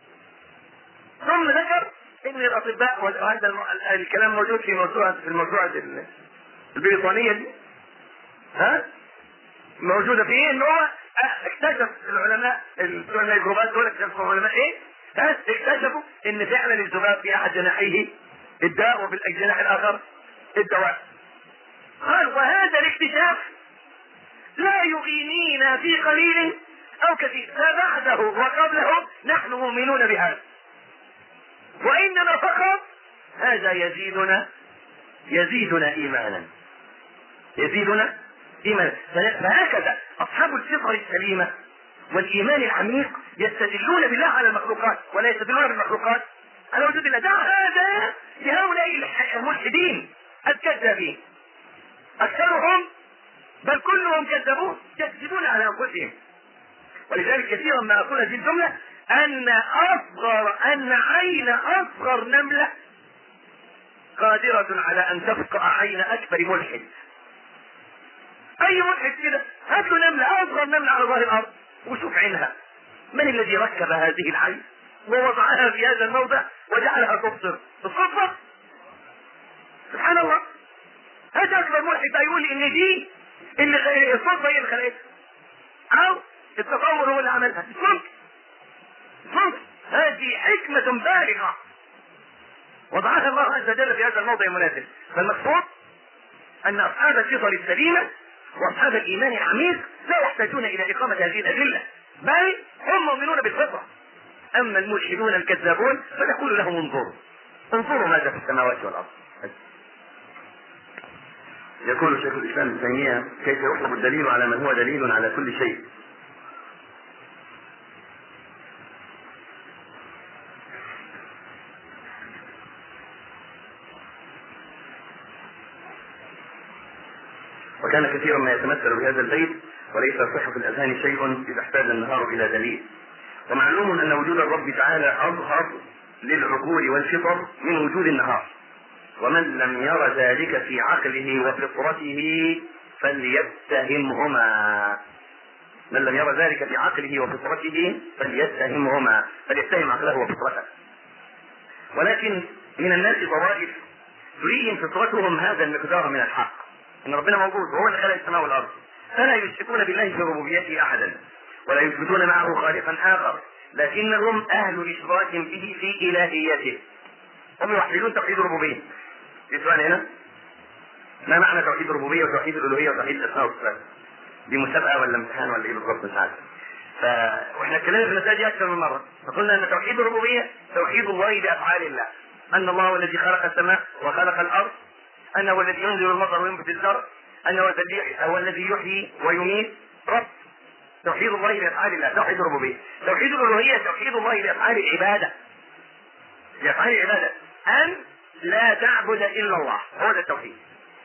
ثم ذكر ان الاطباء وهذا الكلام موجود في موسوعه في الموسوعه البريطانيه دي ها موجوده فيه ان هو اكتشف العلماء بتوع الميكروبات دول اكتشفوا العلماء ايه؟ ها اكتشفوا ان فعلا الذباب في احد جناحيه الداء وفي الجناح الاخر الدواء. قال وهذا الاكتشاف لا يغينينا في قليل او كثير، فبعده وقبله نحن مؤمنون بهذا، وانما فقط هذا يزيدنا يزيدنا ايمانا يزيدنا ايمانا. فهكذا اصحاب الفطر السليمه والايمان العميق يستدلون بالله على المخلوقات ولا يستدلون بالمخلوقات على وجود الله. دع هذا لهؤلاء الملحدين الكذابين، اكثرهم بل كلهم كذبون يكذبون على انفسهم. ولذلك كثيرا ما اقول هذه الجمله ان اصغر ان عين اصغر نمله قادره على ان تفقع عين اكبر ملحد. اي ملحد كده هات له نمله اصغر نمله على ظهر الارض وشوف عينها، من الذي ركب هذه العين ووضعها في هذا الموضع وجعلها تبصر بالصدفه؟ سبحان الله. هذا اكبر ملحد يقول ان دي اللي الصدفه هي اللي خلقتها او التطور هو اللي عملها. مش ممكن مش ممكن هذه حكمه بالغه وضعها الله عز وجل في هذا الموضع المناسب. فالمقصود ان اصحاب الفطر السليمه واصحاب الايمان العميق لا يحتاجون الى اقامه هذه الادله، بل هم مؤمنون بالفطره. اما الملحدون الكذابون فنقول لهم انظروا انظروا ماذا في السماوات والارض. يقول شيخ الاسلام ابن تيميه كيف يطلب الدليل على من هو دليل على كل شيء؟ وكان كثيرا ما يتمثل بهذا البيت وليس يصح في الاذهان شيء اذا احتاج النهار الى دليل. ومعلوم ان وجود الرب تعالى اظهر للعقول والفطر من وجود النهار، ومن لم ير ذلك في عقله وفطرته فليتهمهما. من لم ير ذلك في عقله وفطرته فليتهمهما، فليتهم عقله وفطرته. ولكن من الناس طوائف تريهم فطرتهم هذا المقدار من الحق، ان ربنا موجود وهو اللي خلق السماء والارض، فلا يشركون بالله في ربوبيته احدا ولا يثبتون معه خالقا اخر، لكنهم اهل اشراك به في الهيته. هم يوحدون توحيد الربوبيه. في سؤال هنا ما معنى توحيد الربوبيه وتوحيد الالوهيه وتوحيد الاسماء والصفات؟ دي مسابقه ولا امتحان ولا ايه بالضبط؟ مش عارف. ف... واحنا اتكلمنا في المسائل دي اكثر من مره، فقلنا ان توحيد الربوبيه توحيد الله بافعال الله، ان الله هو الذي خلق السماء وخلق الارض، انه هو الذي ينزل المطر وينبت الزرع، انه هو الذي يحيي ويميت. رب توحيد الله بافعال الله توحيد الربوبيه. توحيد الالوهيه توحيد الله بافعال العباده، بافعال العباده، ان لا تعبد الا الله، هو ده التوحيد.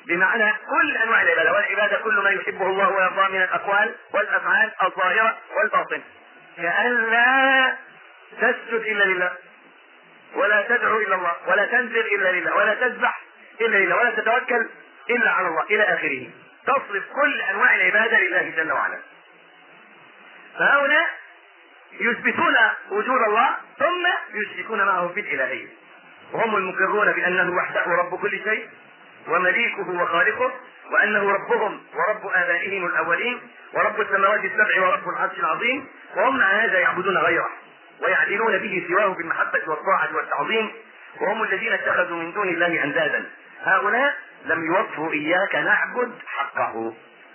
بمعنى كل انواع العباده، والعباده كل ما يحبه الله ويرضاه من الاقوال والافعال الظاهره والباطنه، كأن لا تسجد الا لله، ولا تدعو الا الله، ولا تنذر الا لله، ولا تذبح الا لله، ولا تتوكل الا على الله الى اخره. تصرف كل انواع العباده لله جل وعلا. فهؤلاء يثبتون وجود الله ثم يشركون معه في الالهيه، وهم المقرون بانه وحده رب كل شيء ومليكه وخالقه، وانه ربهم ورب ابائهم الاولين ورب السماوات السبع ورب العرش العظيم، وهم مع هذا يعبدون غيره ويعدلون به سواه بالمحبه والطاعه والتعظيم، وهم الذين اتخذوا من دون الله اندادا. هؤلاء لم يوفوا اياك نعبد حقه.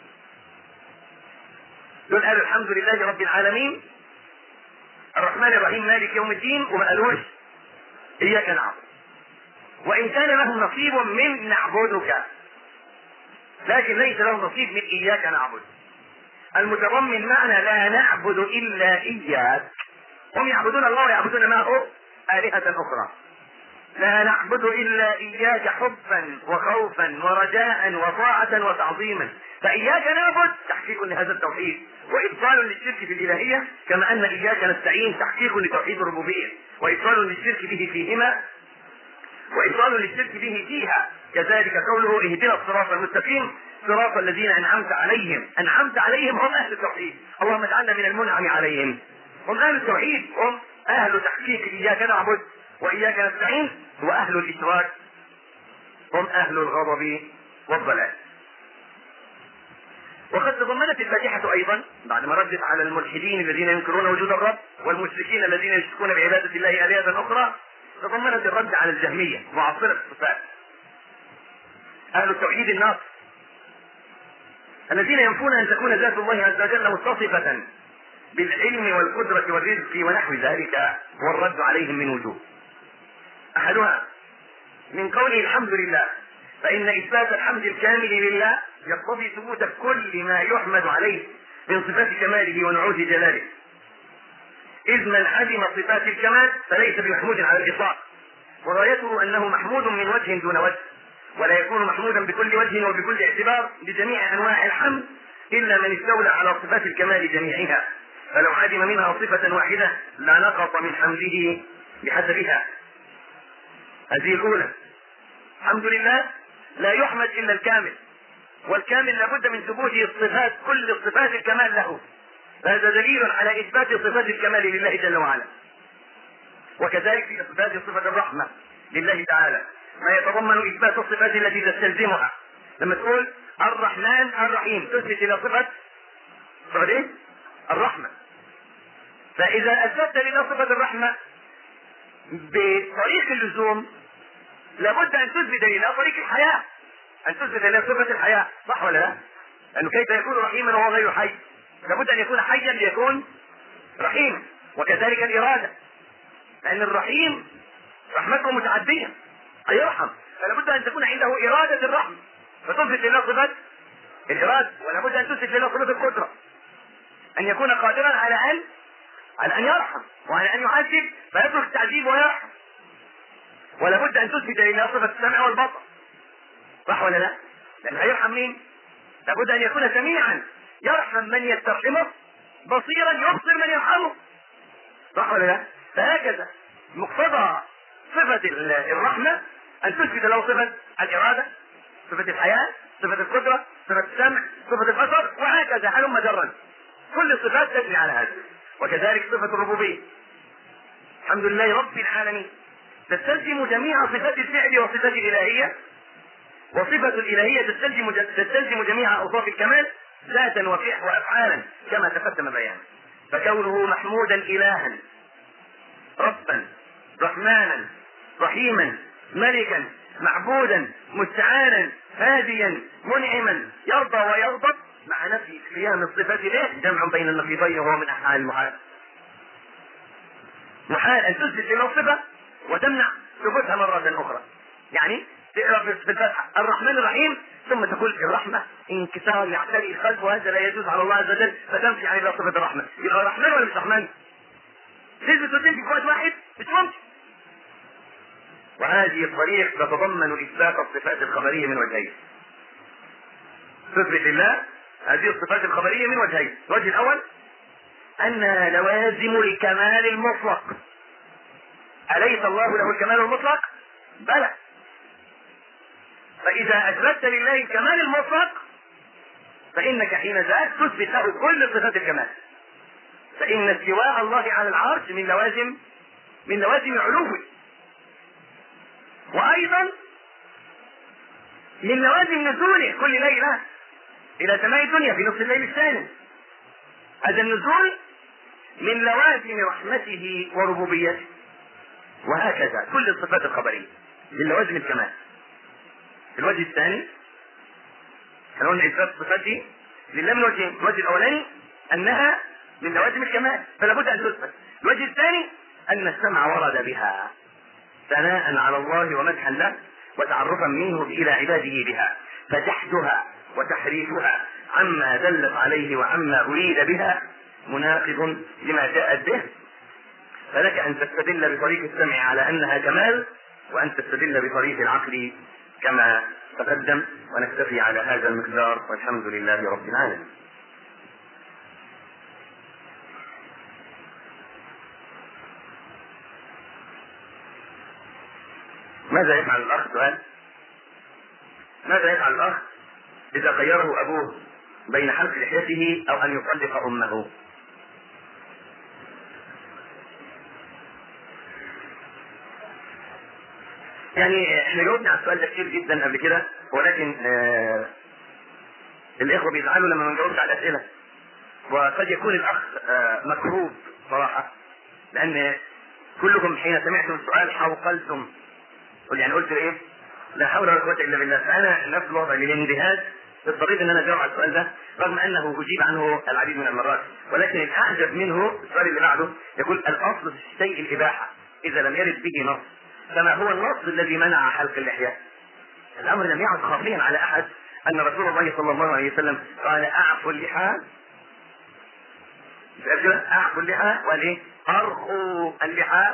دول قالوا الحمد لله رب العالمين الرحمن الرحيم مالك يوم الدين، وما قالوش اياك نعبد، وان كان لهم نصيب من نعبدك، لكن ليس لهم نصيب من اياك نعبد، المتضمن معنى لا نعبد الا اياك. هم يعبدون الله ويعبدون معه آلهة اخرى. لا نعبد الا اياك حبا وخوفا ورجاء وطاعة وتعظيما. فاياك نعبد تحقيق لهذا التوحيد وابطال للشرك في الالهية، كما ان اياك نستعين تحقيق لتوحيد الربوبية وابطال للشرك به فيهما وإبطال للشرك به فيها. كذلك قوله اهدنا الصراط المستقيم صراط الذين أنعمت عليهم. أنعمت عليهم هم أهل التوحيد، اللهم اجعلنا من المنعم عليهم. هم أهل التوحيد، هم أهل تحقيق إياك نعبد وإياك نستعين، وأهل الإشراك هم أهل الغضب والضلال. وقد تضمنت الفاتحة أيضا بعد ما ردت على الملحدين الذين ينكرون وجود الرب والمشركين الذين يشركون بعبادة الله آلهة أخرى، تضمنت الرد على الجهمية معصرة الصفات، أهل التوحيد الناصر الذين ينفون أن تكون ذات الله عز وجل متصفة بالعلم والقدرة والرزق ونحو ذلك، والرد عليهم من وجوه. أحدها من قوله الحمد لله، فإن إثبات الحمد الكامل لله يقتضي ثبوت كل ما يحمد عليه من صفات كماله ونعوت جلاله، إذ من عدم صفات الكمال فليس بمحمود على الإطلاق، وغايته أنه محمود من وجه دون وجه، ولا يكون محمودا بكل وجه وبكل اعتبار بجميع أنواع الحمد إلا من استولى على صفات الكمال جميعها، فلو عدم منها صفة واحدة لنقص من حمده بحسبها. هذه الأولى، الحمد لله لا يحمد إلا الكامل، والكامل لابد من ثبوت الصفات كل صفات الكمال له، فهذا دليل على إثبات صفات الكمال لله جل وعلا. وكذلك في إثبات صفة الرحمة لله تعالى ما يتضمن إثبات الصفات التي تستلزمها. لما تقول الرحمن الرحيم تثبت إلى صفة صفة الرحمة، فإذا أثبت لله صفة الرحمة بطريق اللزوم لابد أن تثبت لله طريق الحياة، أن تثبت لله صفة الحياة، صح ولا لا؟ لأنه كيف يكون رحيما وهو غير حي؟ لابد أن يكون حيا ليكون رحيما. وكذلك الإرادة، لأن الرحيم رحمته متعدية يرحم، فلابد أن تكون عنده إرادة الرحمة، فتثبت لله صفة الإرادة، ولابد أن تثبت لله صفة القدرة، أن يكون قادرا على أن على أن يرحم وعلى أن يعذب فيترك التعذيب ويرحم، ولابد أن تثبت لله صفة السمع والبصر، صح ولا لا؟ لأن هيرحم مين؟ لابد أن يكون سميعا يرحم من يسترحمه، بصيرا يبصر من يرحمه، صح ولا لا؟ فهكذا مقتضى صفة الرحمة أن تثبت له صفة الإرادة، صفة الحياة، صفة القدرة، صفة السمع، صفة البصر، وهكذا هلم جرا، كل الصفات تبني على هذا. وكذلك صفة الربوبية، الحمد لله رب العالمين، تستلزم جميع صفات الفعل وصفات الإلهية، وصفة الإلهية تستلزم تستلزم جميع أوصاف الكمال ذاتا وأفعالا كما تقدم بيانه. فكونه محمودا إلها ربا رحمانا رحيما ملكا معبودا مستعانا هاديا منعما يرضى ويغضب مع نفي قيام الصفات له جمع بين النقيضين، وهو من أحوال المحال. محال أن تثبت له صفة وتمنع ثبوتها مرة أخرى. يعني تقرأ في الفتحة الرحمن الرحيم ثم تقول الرحمة انكسار يعتري الخلق وهذا لا يجوز على الله عز وجل، فتمشي عن الله صفة الرحمة. يبقى الرحمن ولا مش رحمن؟ تثبت وتنفي في وقت واحد مش ممكن. وهذه الطريق تتضمن إثبات الصفات الخبرية من وجهين. تثبت لله هذه الصفات الخبرية من وجهين. الوجه الأول أنها لوازم الكمال المطلق. أليس الله له الكمال المطلق؟ بلى. فإذا أثبتت لله الكمال المطلق فإنك حين ذاك تثبت له كل صفات الكمال. فإن استواء الله على العرش من لوازم من لوازم علوه، وأيضا من لوازم نزوله كل ليلة إلى سماء الدنيا في نصف الليل الثاني. هذا النزول من لوازم رحمته وربوبيته، وهكذا كل الصفات الخبرية من لوازم الكمال. الوجه الثاني احنا قلنا إثبات الصفات دي لله من وجهين. الوجه الأولاني أنها من لوازم الكمال فلا بد أن تثبت. الوجه الثاني أن السمع ورد بها ثناء على الله ومدحا له وتعرفا منه إلى عباده بها، فجحدها وتحريفها عما دلت عليه وعما أريد بها مناقض لما جاءت به. فلك أن تستدل بطريق السمع على أنها كمال، وأن تستدل بطريق العقل كما تقدم. ونكتفي على هذا المقدار والحمد لله رب العالمين. ماذا يفعل الأخ؟ سؤال: ماذا يفعل الأخ إذا خيره أبوه بين حلق لحيته أو أن يطلق أمه؟ يعني احنا جاوبنا على السؤال ده كتير جدا قبل كده، ولكن آه الإخوة بيزعلوا لما ما نجاوبش على الأسئلة، وقد يكون الأخ آه مكروب صراحة، لأن كلكم حين سمعتم السؤال حوقلتم، يعني قلت ايه؟ لا حول ولا قوة الا بالله. فانا نفس الوضع للانبهاج اضطريت ان انا اجاوب على السؤال ده رغم انه اجيب عنه العديد من المرات، ولكن الاعجب منه السؤال اللي بعده يقول: الاصل في الشيء الاباحة اذا لم يرد به نص، فما هو النص الذي منع حلق اللحية؟ الامر لم يعد خافيا على احد ان رسول الله صلى الله عليه وسلم قال: اعفوا اللحى، اعفوا اللحى، وقال ايه؟ ارخوا اللحى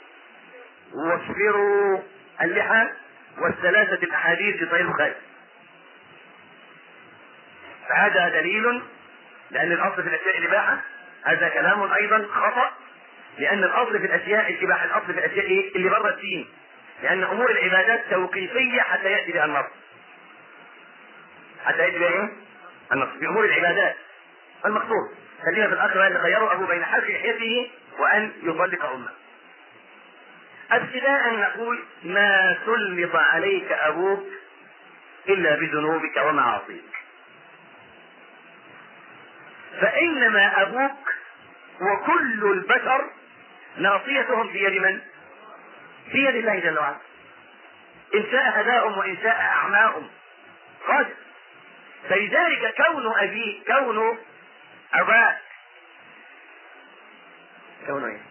واشفروا اللحى، والثلاثة الأحاديث في صحيح البخاري. فهذا دليل لأن الأصل في الأشياء الإباحة. هذا كلام أيضا خطأ، لأن الأصل في الأشياء الإباحة، الأصل في الأشياء إيه؟ اللي بره الدين، لأن أمور العبادات توقيفية حتى يأتي بها النص. حتى يأتي بها إيه؟ النص في أمور العبادات. المقصود خلينا في الآخر اللي خيروا أبو بين حلق لحيته وأن يطلق أمه. ابتداء نقول: ما سلط عليك أبوك إلا بذنوبك ومعاصيك، فإنما أبوك وكل البشر ناصيتهم في يد من؟ في يد الله جل وعلا. إن شاء هداهم وإن شاء أعماهم قادر. فلذلك كون أبيك، كون أباك، كون إيه؟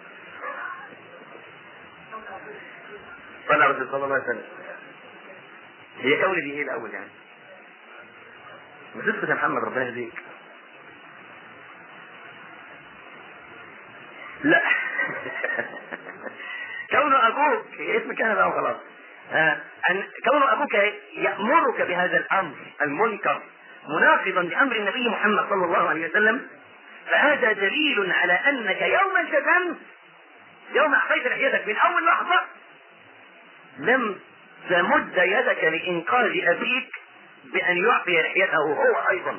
صلى رسول صلى الله عليه وسلم. هي كون دي ايه الاول يعني؟ ما تثبت يا محمد ربنا يهديك. لا كون ابوك اسمك انا بقى وخلاص. آه. أن كون ابوك يأمرك بهذا الامر المنكر مناقضا لامر النبي محمد صلى الله عليه وسلم، فهذا دليل على انك يوم شتمت، يوم احصيت لحيتك من اول لحظة لم تمد يدك لإنقاذ أبيك بأن يعطي لحيته هو أيضا،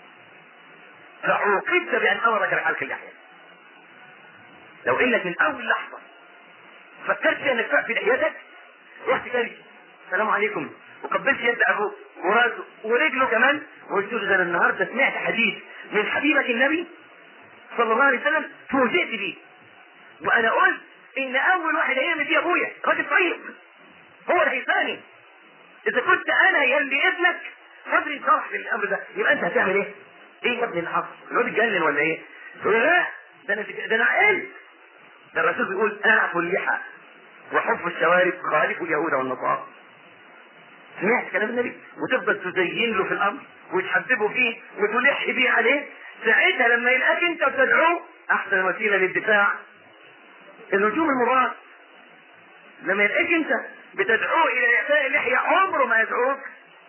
فعوقبت بأن أمرك بحلق اللحية. لو إنك من أول لحظة فكرت في أنك تعطي لحيتك، رحت كاري السلام عليكم وقبلت يد أبوك وراسه ورجله كمان، وقلت له: ده أنا النهارده سمعت حديث من حبيبك النبي صلى الله عليه وسلم فوجئت بيه، وأنا قلت إن أول واحد هيعمل فيه أبويا راجل طيب، هو الهيثاني. اذا كنت انا يلي ابنك صدري شرح للامر ده، يبقى انت هتعمل ايه؟ ايه يا ابني اللي حصل؟ الواد اتجنن ولا ايه؟ تقول لا ده انا ده انا عقلت. ده الرسول بيقول: اعفوا اللحى وحفوا الشوارب خالفوا اليهود والنصارى. سمعت كلام النبي وتفضل تزين له في الامر وتحببه فيه وتلح بيه عليه، ساعتها لما يلاقيك انت بتدعوه احسن وسيله للدفاع الهجوم المراد. لما يلاقيك انت بتدعوه الى اعفاء اللحية عمره ما يدعوك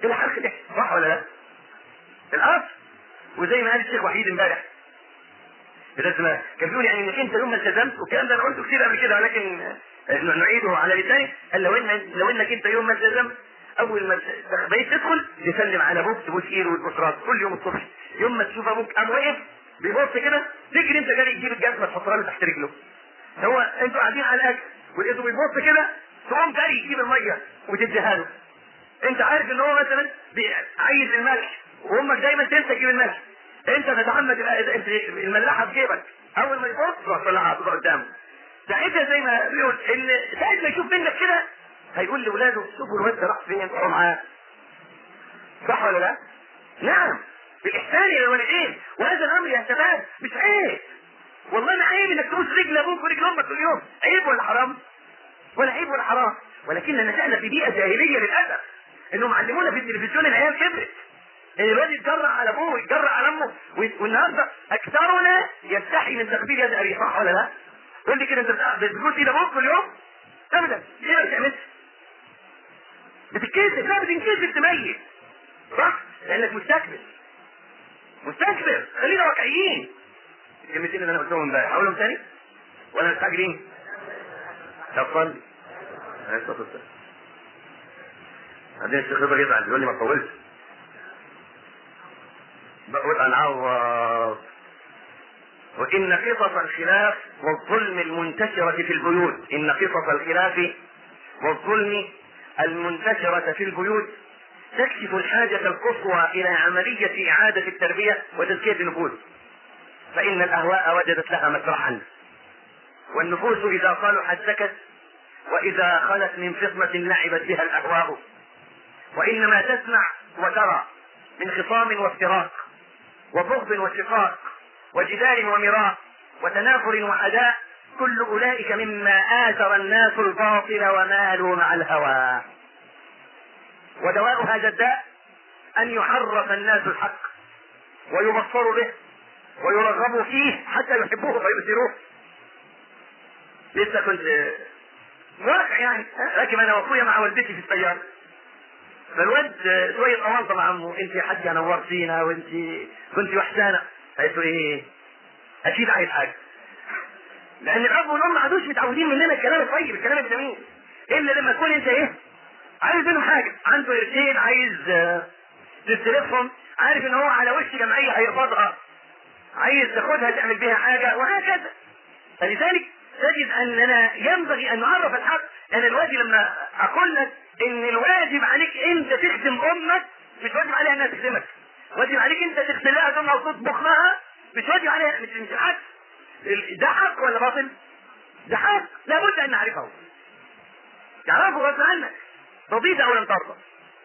الى حرق اللحيه، صح ولا لا؟ الاصل. وزي ما قال الشيخ وحيد امبارح كان بيقول يعني انك انت يوم ما التزمت، والكلام ده انا قلته كتير قبل كده ولكن نعيده على لساني، قال لو ان لو انك انت يوم ما التزمت اول ما بقيت تدخل تسلم على ابوك، تبوس ايده والاسرات كل يوم الصبح. يوم ما تشوف ابوك قام واقف بيبص كده تجري انت جاري تجيب الجزمه تحطها له تحت رجله. هو انتوا قاعدين على الاكل ولقيته بيبص كده تقوم جاري تجيب الميه وتديها له. انت عارف ان هو مثلا عايز الملح وامك دايما تنسى تجيب الملح، انت تتعمد الملاحه في جيبك، اول ما يبص تروح طلعها تروح قدامه. ساعتها زي ما بيقول ان ساعه ما يشوف منك كده هيقول لاولاده شوفوا الواد ده راح فين روحوا معاه. صح ولا لا؟ نعم، بالاحسان الى الوالدين، وهذا الامر يا شباب مش عيب. والله ما عيب انك تبوس رجل ابوك ورجل امك كل يوم، عيب ولا حرام؟ ولا عيب ولا حرام، ولكننا نشأنا في بيئه جاهليه للاسف، انهم علمونا في التلفزيون العيال كبرت ان الواد يتجرع على ابوه ويتجرع على امه، والنهارده اكثرنا يستحي من تقبيل يد ابيه. صح ولا لا؟ قول لي كده انت بتبوس ايد ابوك كل يوم؟ ابدا. ليه ما بتعملش؟ بتتكسف. لا بتنكسف تميز. صح؟ لانك مستكبر مستكبر. خلينا واقعيين. الكلمتين اللي انا قلتهم امبارح اقولهم تاني ولا مستعجلين؟ طب صلي. بعدين الشيخ رضا يزعل يقول لي ما تطولش. بقول انعوض. وان قصص الخلاف والظلم المنتشرة في البيوت ان قصص الخلاف والظلم المنتشرة في البيوت تكشف الحاجة القصوى الى عملية اعادة التربية وتزكية النفوس، فان الاهواء وجدت لها مسرحا، والنفوس اذا صلحت سكت، واذا خلت من فطنة لعبت بها الاهواء. وانما تسمع وترى من خصام وافتراق وبغض وشقاق وجدال ومراء وتنافر وعداء، كل اولئك مما آثر الناس الباطل ومالوا مع الهوى. ودواء هذا الداء ان يحرف الناس الحق ويبصروا به ويرغبوا فيه حتى يحبوه ويؤثروه. لسه كنت واقع يعني راكب انا واخويا مع والدتي في السياره، فالواد شويه اوانطه مع عمه، انت يا حاجه نورتينا وانت كنت وحشانه. قالت له ايه؟ اكيد عايز حاجه، لان الاب والام ما عادوش متعودين مننا الكلام الطيب الكلام الجميل، الا لما تكون انت ايه عايز منهم حاجه، عنده قرشين عايز تستلفهم، عارف ان هو على وش جمعيه هيقبضها، عايز تاخدها تعمل بيها حاجه وهكذا. فلذلك تجد اننا ينبغي ان نعرف الحق. انا دلوقتي لما اقول لك ان الواجب عليك انت تخدم امك مش واجب عليها انها تخدمك، واجب عليك انت تغسل لها دمها وتطبخ لها، مش واجب عليها، مش مش العكس. ده حق ولا باطل؟ ده حق لابد ان نعرفه، تعرفه غصب عنك رضيت او لم ترضى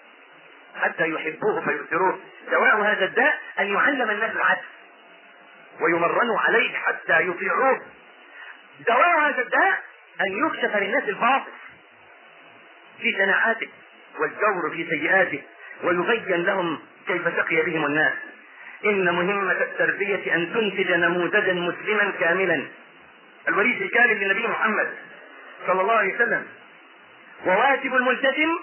حتى يحبوه فيؤثروه. دواء هذا الداء ان يعلم الناس العدل ويمرنوا عليه حتى يطيعوه. دواء هذا الداء ان يكشف للناس الباطل في شناعاته والجور في سيئاته ويبين لهم كيف شقي بهم الناس. ان مهمة التربية ان تنتج نموذجا مسلما كاملا، الوليد الكامل للنبي محمد صلى الله عليه وسلم. وواجب الملتزم،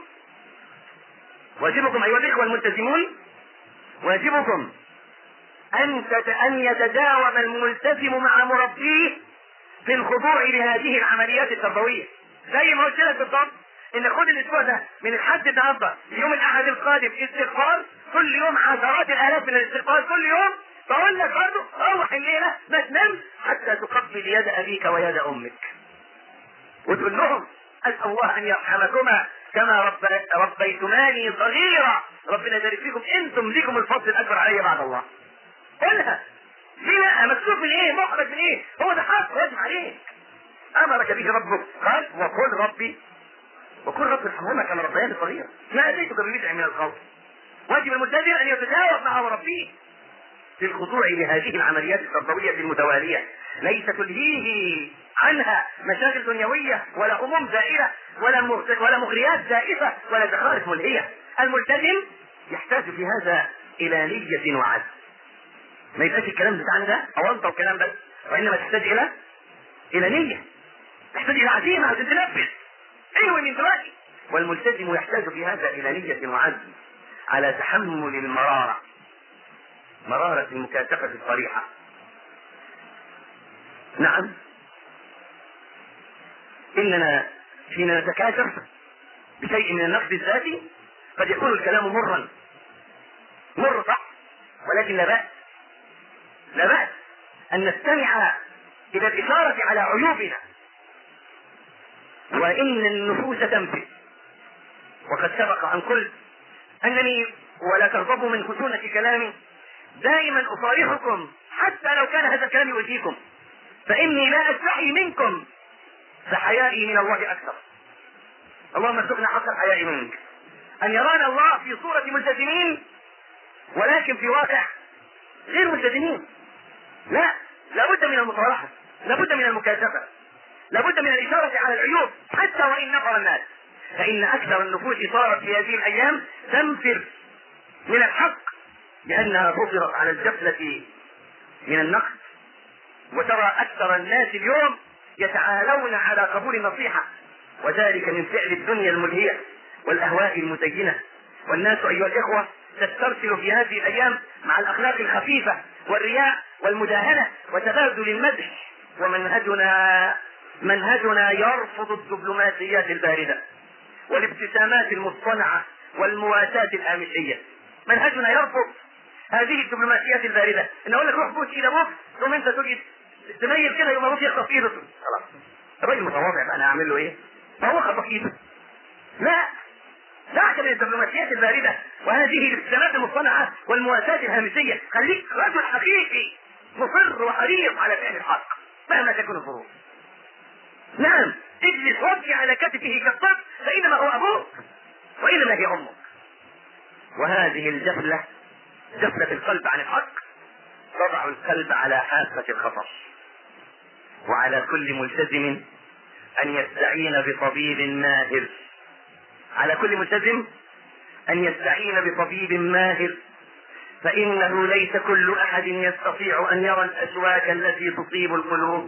واجبكم ايها الاخوة الملتزمون، واجبكم ان ان يتداوم الملتزم مع مربيه في الخضوع لهذه العمليات التربوية. زي ما قلت لك بالضبط ان خد الاسبوع ده من الحد النهارده يوم الاحد القادم استغفار كل يوم، عشرات الالاف من الاستغفار كل يوم. بقول لك برضه روح الليله ما تنام حتى تقبل يد ابيك ويد امك وتقول لهم اسال الله ان يرحمكما كما رب... ربيتماني صغيرا. ربنا يبارك فيكم، انتم ليكم الفضل الاكبر علي بعد الله. قولها ليه؟ لا مكتوب من ايه؟ محرج من ايه؟ هو ده حق واجب عليك، امرك به ربك. قال وقل ربي وكل رب ارحمهما كما ربياني صغيرا ما اتيتك ببدع من الخوف. واجب الملتزم ان يتجاوب مع ربه في الخضوع لهذه العمليات التربويه المتواليه، ليس تلهيه عنها مشاغل دنيويه ولا هموم زائله ولا ولا مغريات زائفه ولا زخارف ملهيه. الملتزم يحتاج في هذا الى نيه وعزم، ما يبقاش الكلام بتاعنا ده اوانطه وكلام بس، وانما تحتاج الى الى نيه، تحتاج الى عزيمه عشان تنفذ. ايوه من دلوقتي. والملتزم يحتاج في هذا الى نية وعزم. على تحمل المرارة، مرارة المكاتفة الصريحة. نعم، إننا حين نتكاتف بشيء من النقد الذاتي قد يكون الكلام مرا، مر صح، ولكن لا بأس لا بأس أن نستمع إلى الإشارة على عيوبنا، وإن النفوس تنفذ. وقد سبق أن قلت أنني، ولا تغضبوا من خشونة كلامي، دائما أصارحكم حتى لو كان هذا الكلام يؤذيكم، فإني لا أستحي منكم، فحيائي من الله أكثر. اللهم ارزقنا حق الحياء منك، أن يرانا الله في صورة ملتزمين ولكن في واقع غير ملتزمين. لا، لابد من المصالحة، لابد من المكاتفة، لابد من الإشارة على العيوب حتى وإن نفر الناس، فإن أكثر النفوس صارت في هذه الأيام تنفر من الحق لأنها فطرت على الجفلة من النقد. وترى أكثر الناس اليوم يتعالون على قبول النصيحة، وذلك من فعل الدنيا الملهية والأهواء المزينة. والناس أيها الإخوة تسترسل في هذه الأيام مع الأخلاق الخفيفة والرياء والمداهنة وتبادل المدح، ومنهجنا منهجنا يرفض الدبلوماسيات الباردة والابتسامات المصطنعة والمواساة الهامشية. منهجنا يرفض هذه الدبلوماسيات الباردة، ان اقول لك روح بوس الى ابوك ثم انت تجي تميل كده يوم ابوك يخطف ايده، خلاص الراجل متواضع بقى، انا اعمل له ايه؟ ما هو خطف ايده. لا، دعك من الدبلوماسيات الباردة وهذه الابتسامات المصطنعة والمواساة الهامشية. خليك رجل حقيقي مصر وحريص على فعل الحق مهما تكون الظروف. نعم، اجلس وابكي على كتفه كالطفل فإنما هو أبوك وإنما هي أمك. وهذه الجفلة، جفلة القلب عن الحق، تضع القلب على حافة الخطر. وعلى كل ملتزم أن يستعين بطبيب ماهر، على كل ملتزم أن يستعين بطبيب ماهر، فإنه ليس كل أحد يستطيع أن يرى الأشواك التي تصيب القلوب،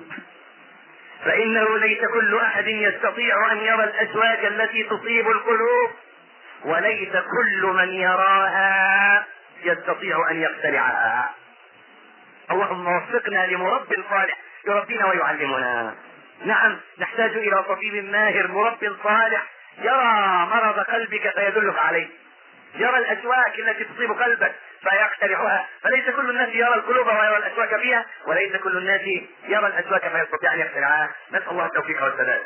فإنه ليس كل أحد يستطيع أن يرى الأشواك التي تصيب القلوب، وليس كل من يراها يستطيع أن يقتلعها. اللهم وفقنا لمرب صالح يربينا ويعلمنا. نعم، نحتاج إلى طبيب ماهر مرب صالح يرى مرض قلبك فيدلك عليه، يرى الأشواك التي تصيب قلبك فيقتلعها. فليس كل الناس يرى القلوب ويرى الأشواك فيها، وليس كل الناس يرى الأشواك فيستطيع أن يقتلعها. نسأل الله التوفيق والسداد.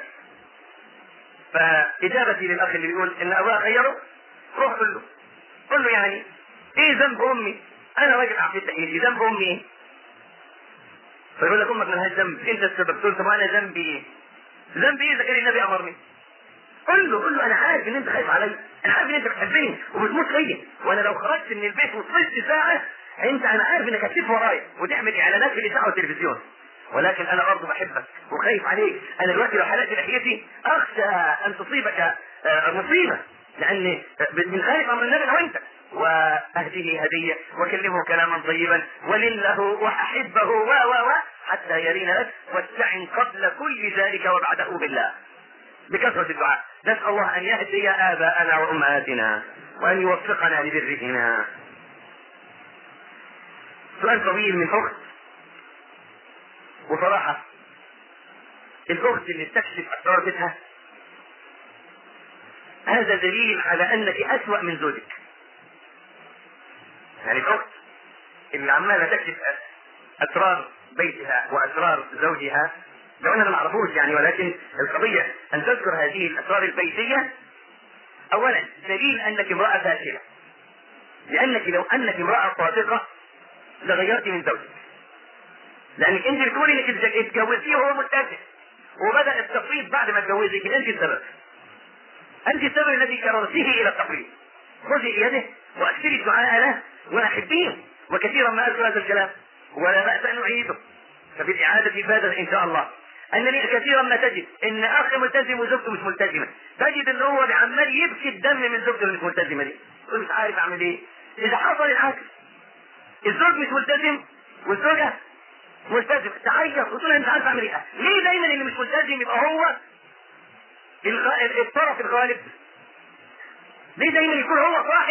فإجابتي للأخ اللي بيقول إن أبوها خيره، روح قل له قل له يعني إيه ذنب أمي؟ أنا راجل أعطيت تأييدي، ذنب أمي إيه؟ فيقول لك أمك ملهاش ذنب، أنت السبب. تقول طب أنا ذنبي إيه؟ ذنبي إيه إذا كان النبي أمرني؟ قل له قل له أنا عارف إن أنت خايف علي، أنا عارف إن أنت بتحبني وبتموت فيا، وأنا لو خرجت من البيت وصلت ساعة أنت أنا عارف إنك هتسيب ورايا وتعمل إعلانات في الإذاعة والتلفزيون، ولكن أنا برضه بحبك وخايف عليك. أنا دلوقتي لو حلقت لحيتي أخشى أن تصيبك مصيبة، لأن من خالف أمر النبي أنا وأنت. وأهديه هدية وكلمه كلاما طيبا ولله وأحبه و و و حتى يرين لك، واستعن قبل كل ذلك وبعده بالله بكثرة الدعاء. نسأل الله أن يهدي آباءنا وأمهاتنا وأن يوفقنا لبرهما. سؤال طويل من أخت، وصراحة الأخت اللي تكشف أسرار بيتها هذا دليل على أنك أسوأ من زوجك. يعني الأخت اللي عمالة تكشف أسرار بيتها وأسرار زوجها، لو أنا ما أعرفوش يعني، ولكن القضية أن تذكر هذه الأسرار البيتية أولا دليل أنك امرأة فاشلة، لأنك لو أنك امرأة صادقة لغيرت من زوجك، لأنك أنت بتقولي إنك اتجوزتيه وهو ملتزم وبدأ التفريط بعد ما اتجوزك، أنت السبب، أنت السبب الذي كررتيه إلى التفريط. خذي يده وأكثري الدعاء له وأحبيه، وكثيرا ما أذكر هذا الكلام ولا بأس أن أعيده، ففي الإعادة فادة إن شاء الله. أنني كثيرا ما تجد إن أخ ملتزم وزوجته مش ملتزمة، تجد إن هو بعمال يبكي الدم من زوجته اللي مش ملتزمة دي، يقول مش عارف أعمل إيه. إذا حصل العكس، الزوج مش ملتزم والزوجة ملتزم، تعيط وتقول أنت عارف أعمل إيه. ليه دايما اللي مش ملتزم يبقى هو الطرف الغالب؟ ليه دايما يكون هو صاحب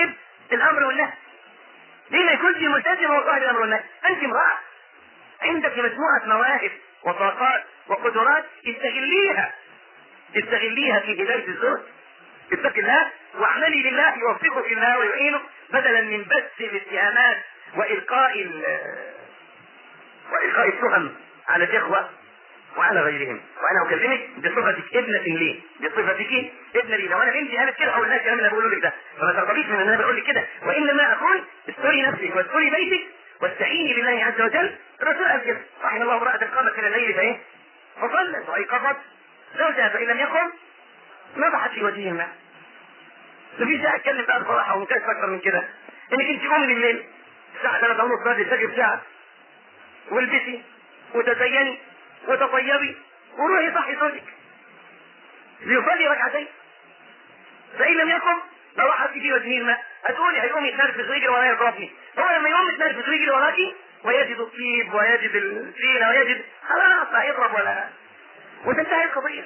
الامر والنهي. ليه ما يكونش ملتزم هو صاحب الامر والنهي؟ انت امرأة عندك مجموعة مواهب وطاقات وقدرات، استغليها استغليها في هداية الزوج. اتق الله واعملي لله يوفقك الله ويعينك، بدلا من بث الاتهامات والقاء والقاء التهم على الاخوة وعلى غيرهم. وانا اكلمك بصفتك ابنة لي، بصفتك ابنة لي. لو انا بنتي قالت كده اقول لها الكلام اللي بقوله لك ده، فما ترتبيش من ان انا بقول لك كده، وانما اقول استري نفسك واستري بيتك واستعيني بالله عز وجل. الرسول قال كده: رحم الله امرأة قامت من الليل فايه؟ فصلت وايقظت زوجها فان لم يقم نضحت في وجهه الماء. مفيش داعي اتكلم بقى بصراحه ومكانش اكتر من كده، انك انت قومي من الليل الساعه ثلاثة ونص بعد الفجر ساعه، والبسي وتزيني وتطيبي وروحي صحي زوجك ليصلي ركعتين، فان لم يقم نضحت في وجهه الماء. هتقولي هيقوم يتنرفز ويجري ورايا يضربني. هو لما يقوم يتنرفز ويجري وراكي ويجد الطيب ويجد الزينه ويجد خلاص هيضرب ولا وتنتهي القضيه.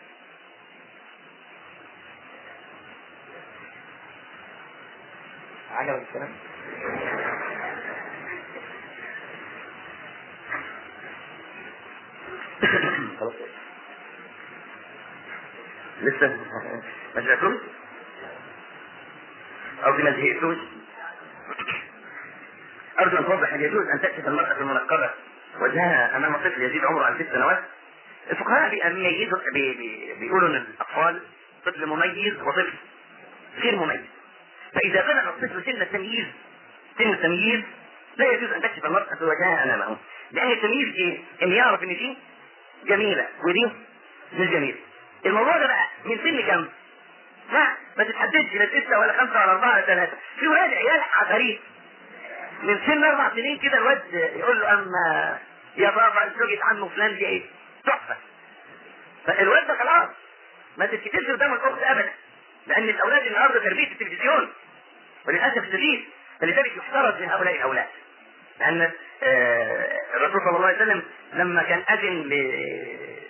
عجب الكلام. خلاص لسه ما زهقتوش او ما زهقتوش؟ ارجو ان توضح هل يجوز ان تكشف المرأة المنقبة وجهها امام طفل يزيد عمره عن ست سنوات؟ الفقهاء بيميزوا بي بي بيقولوا ان الاطفال طفل مميز وطفل غير مميز، فاذا بلغ الطفل سن التمييز سن التمييز لا يجوز ان تكشف المرأة وجهها امامه، لان التمييز ايه؟ ان يعرف ان دي جميلة ودي مش جميلة. الموضوع ده بقى من سن كم؟ لا ما تتحددش لا ستة ولا خمسة ولا أربعة ولا ثلاثة. في ولاد عيال عفاريت من سن أربع سنين كده الواد يقول له أما يا بابا زوجة عمه فلان دي إيه؟ تحفة. فالواد ده خلاص ما تتكتبش قدام الأخت أبدا، لأن الأولاد النهارده تربية التلفزيون وللأسف الشديد، فلذلك يحترز من هؤلاء الأولاد. لأن آه الرسول صلى الله عليه وسلم لما كان أذن ل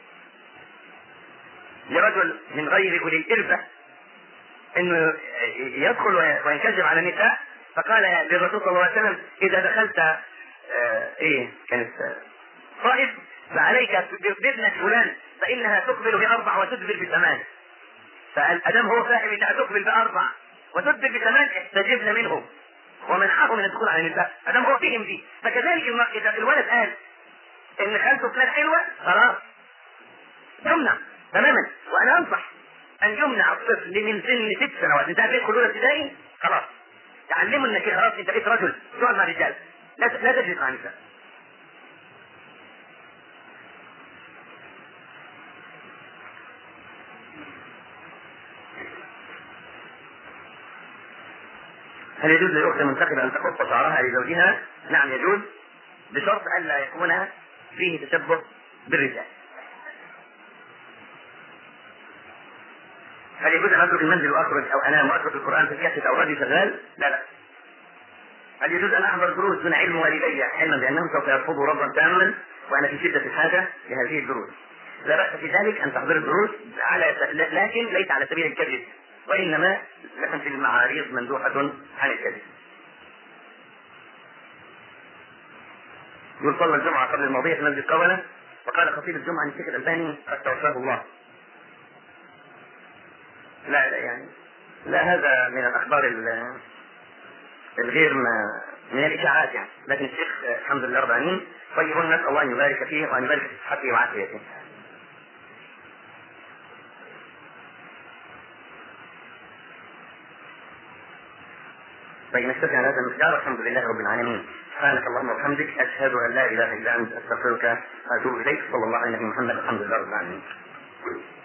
لرجل من غير أولي الإربة انه يدخل وينكذب على النساء، فقال للرسول صلى الله عليه وسلم: اذا دخلت اه ايه كانت صائب فعليك بابنة فلان فانها تقبل باربع وتدبر بثمان. فقال ادام هو فاهم انها تقبل باربع وتدبر بثمان استجبنا منه ومنعه من الدخول على النساء، ادام هو فهم دي. فكذلك اذا الولد قال ان خالته فلان حلوه خلاص يمنع تماما. وانا انصح ان يمنع الطفل من سن ست سنوات، انت هتدخل اولى ابتدائي خلاص تعلمه انك خلاص انت بقيت رجل تقعد مع رجال، لا لا تجلس مع نساء. هل يجوز للاخت المنتخبه ان تقص شعرها لزوجها؟ نعم يجوز، بشرط الا يكون فيه تشبه بالرجال. هل يجوز ان اترك المنزل واخرج او انام واترك القران في الكاسه او راديو شغال؟ لا لا. هل يجوز ان احضر دروس دون علم والدي علما بانهم سوف يرفضوا رفضا تاما وانا في شده الحاجه لهذه الدروس؟ لا باس في ذلك ان تحضر الدروس على لكن ليس على سبيل الكذب، وانما لكن في المعاريض مندوحه عن الكذب. يقول صلى الجمعه قبل الماضيه في مسجد قولة وقال خطيب الجمعه الشيخ الالباني قد توفاه الله. لا لا يعني لا، هذا من الاخبار الغير من الاشاعات يعني، لكن الشيخ الحمد لله رب العالمين طيب، نسال الله ان يبارك فيه وان يبارك في صحته وعافيته. طيب نكتفي على هذا المقدار، الحمد لله رب العالمين. سبحانك اللهم وبحمدك اشهد ان لا اله الا انت استغفرك واتوب اليك. صلى الله على نبينا محمد، الحمد لله رب العالمين.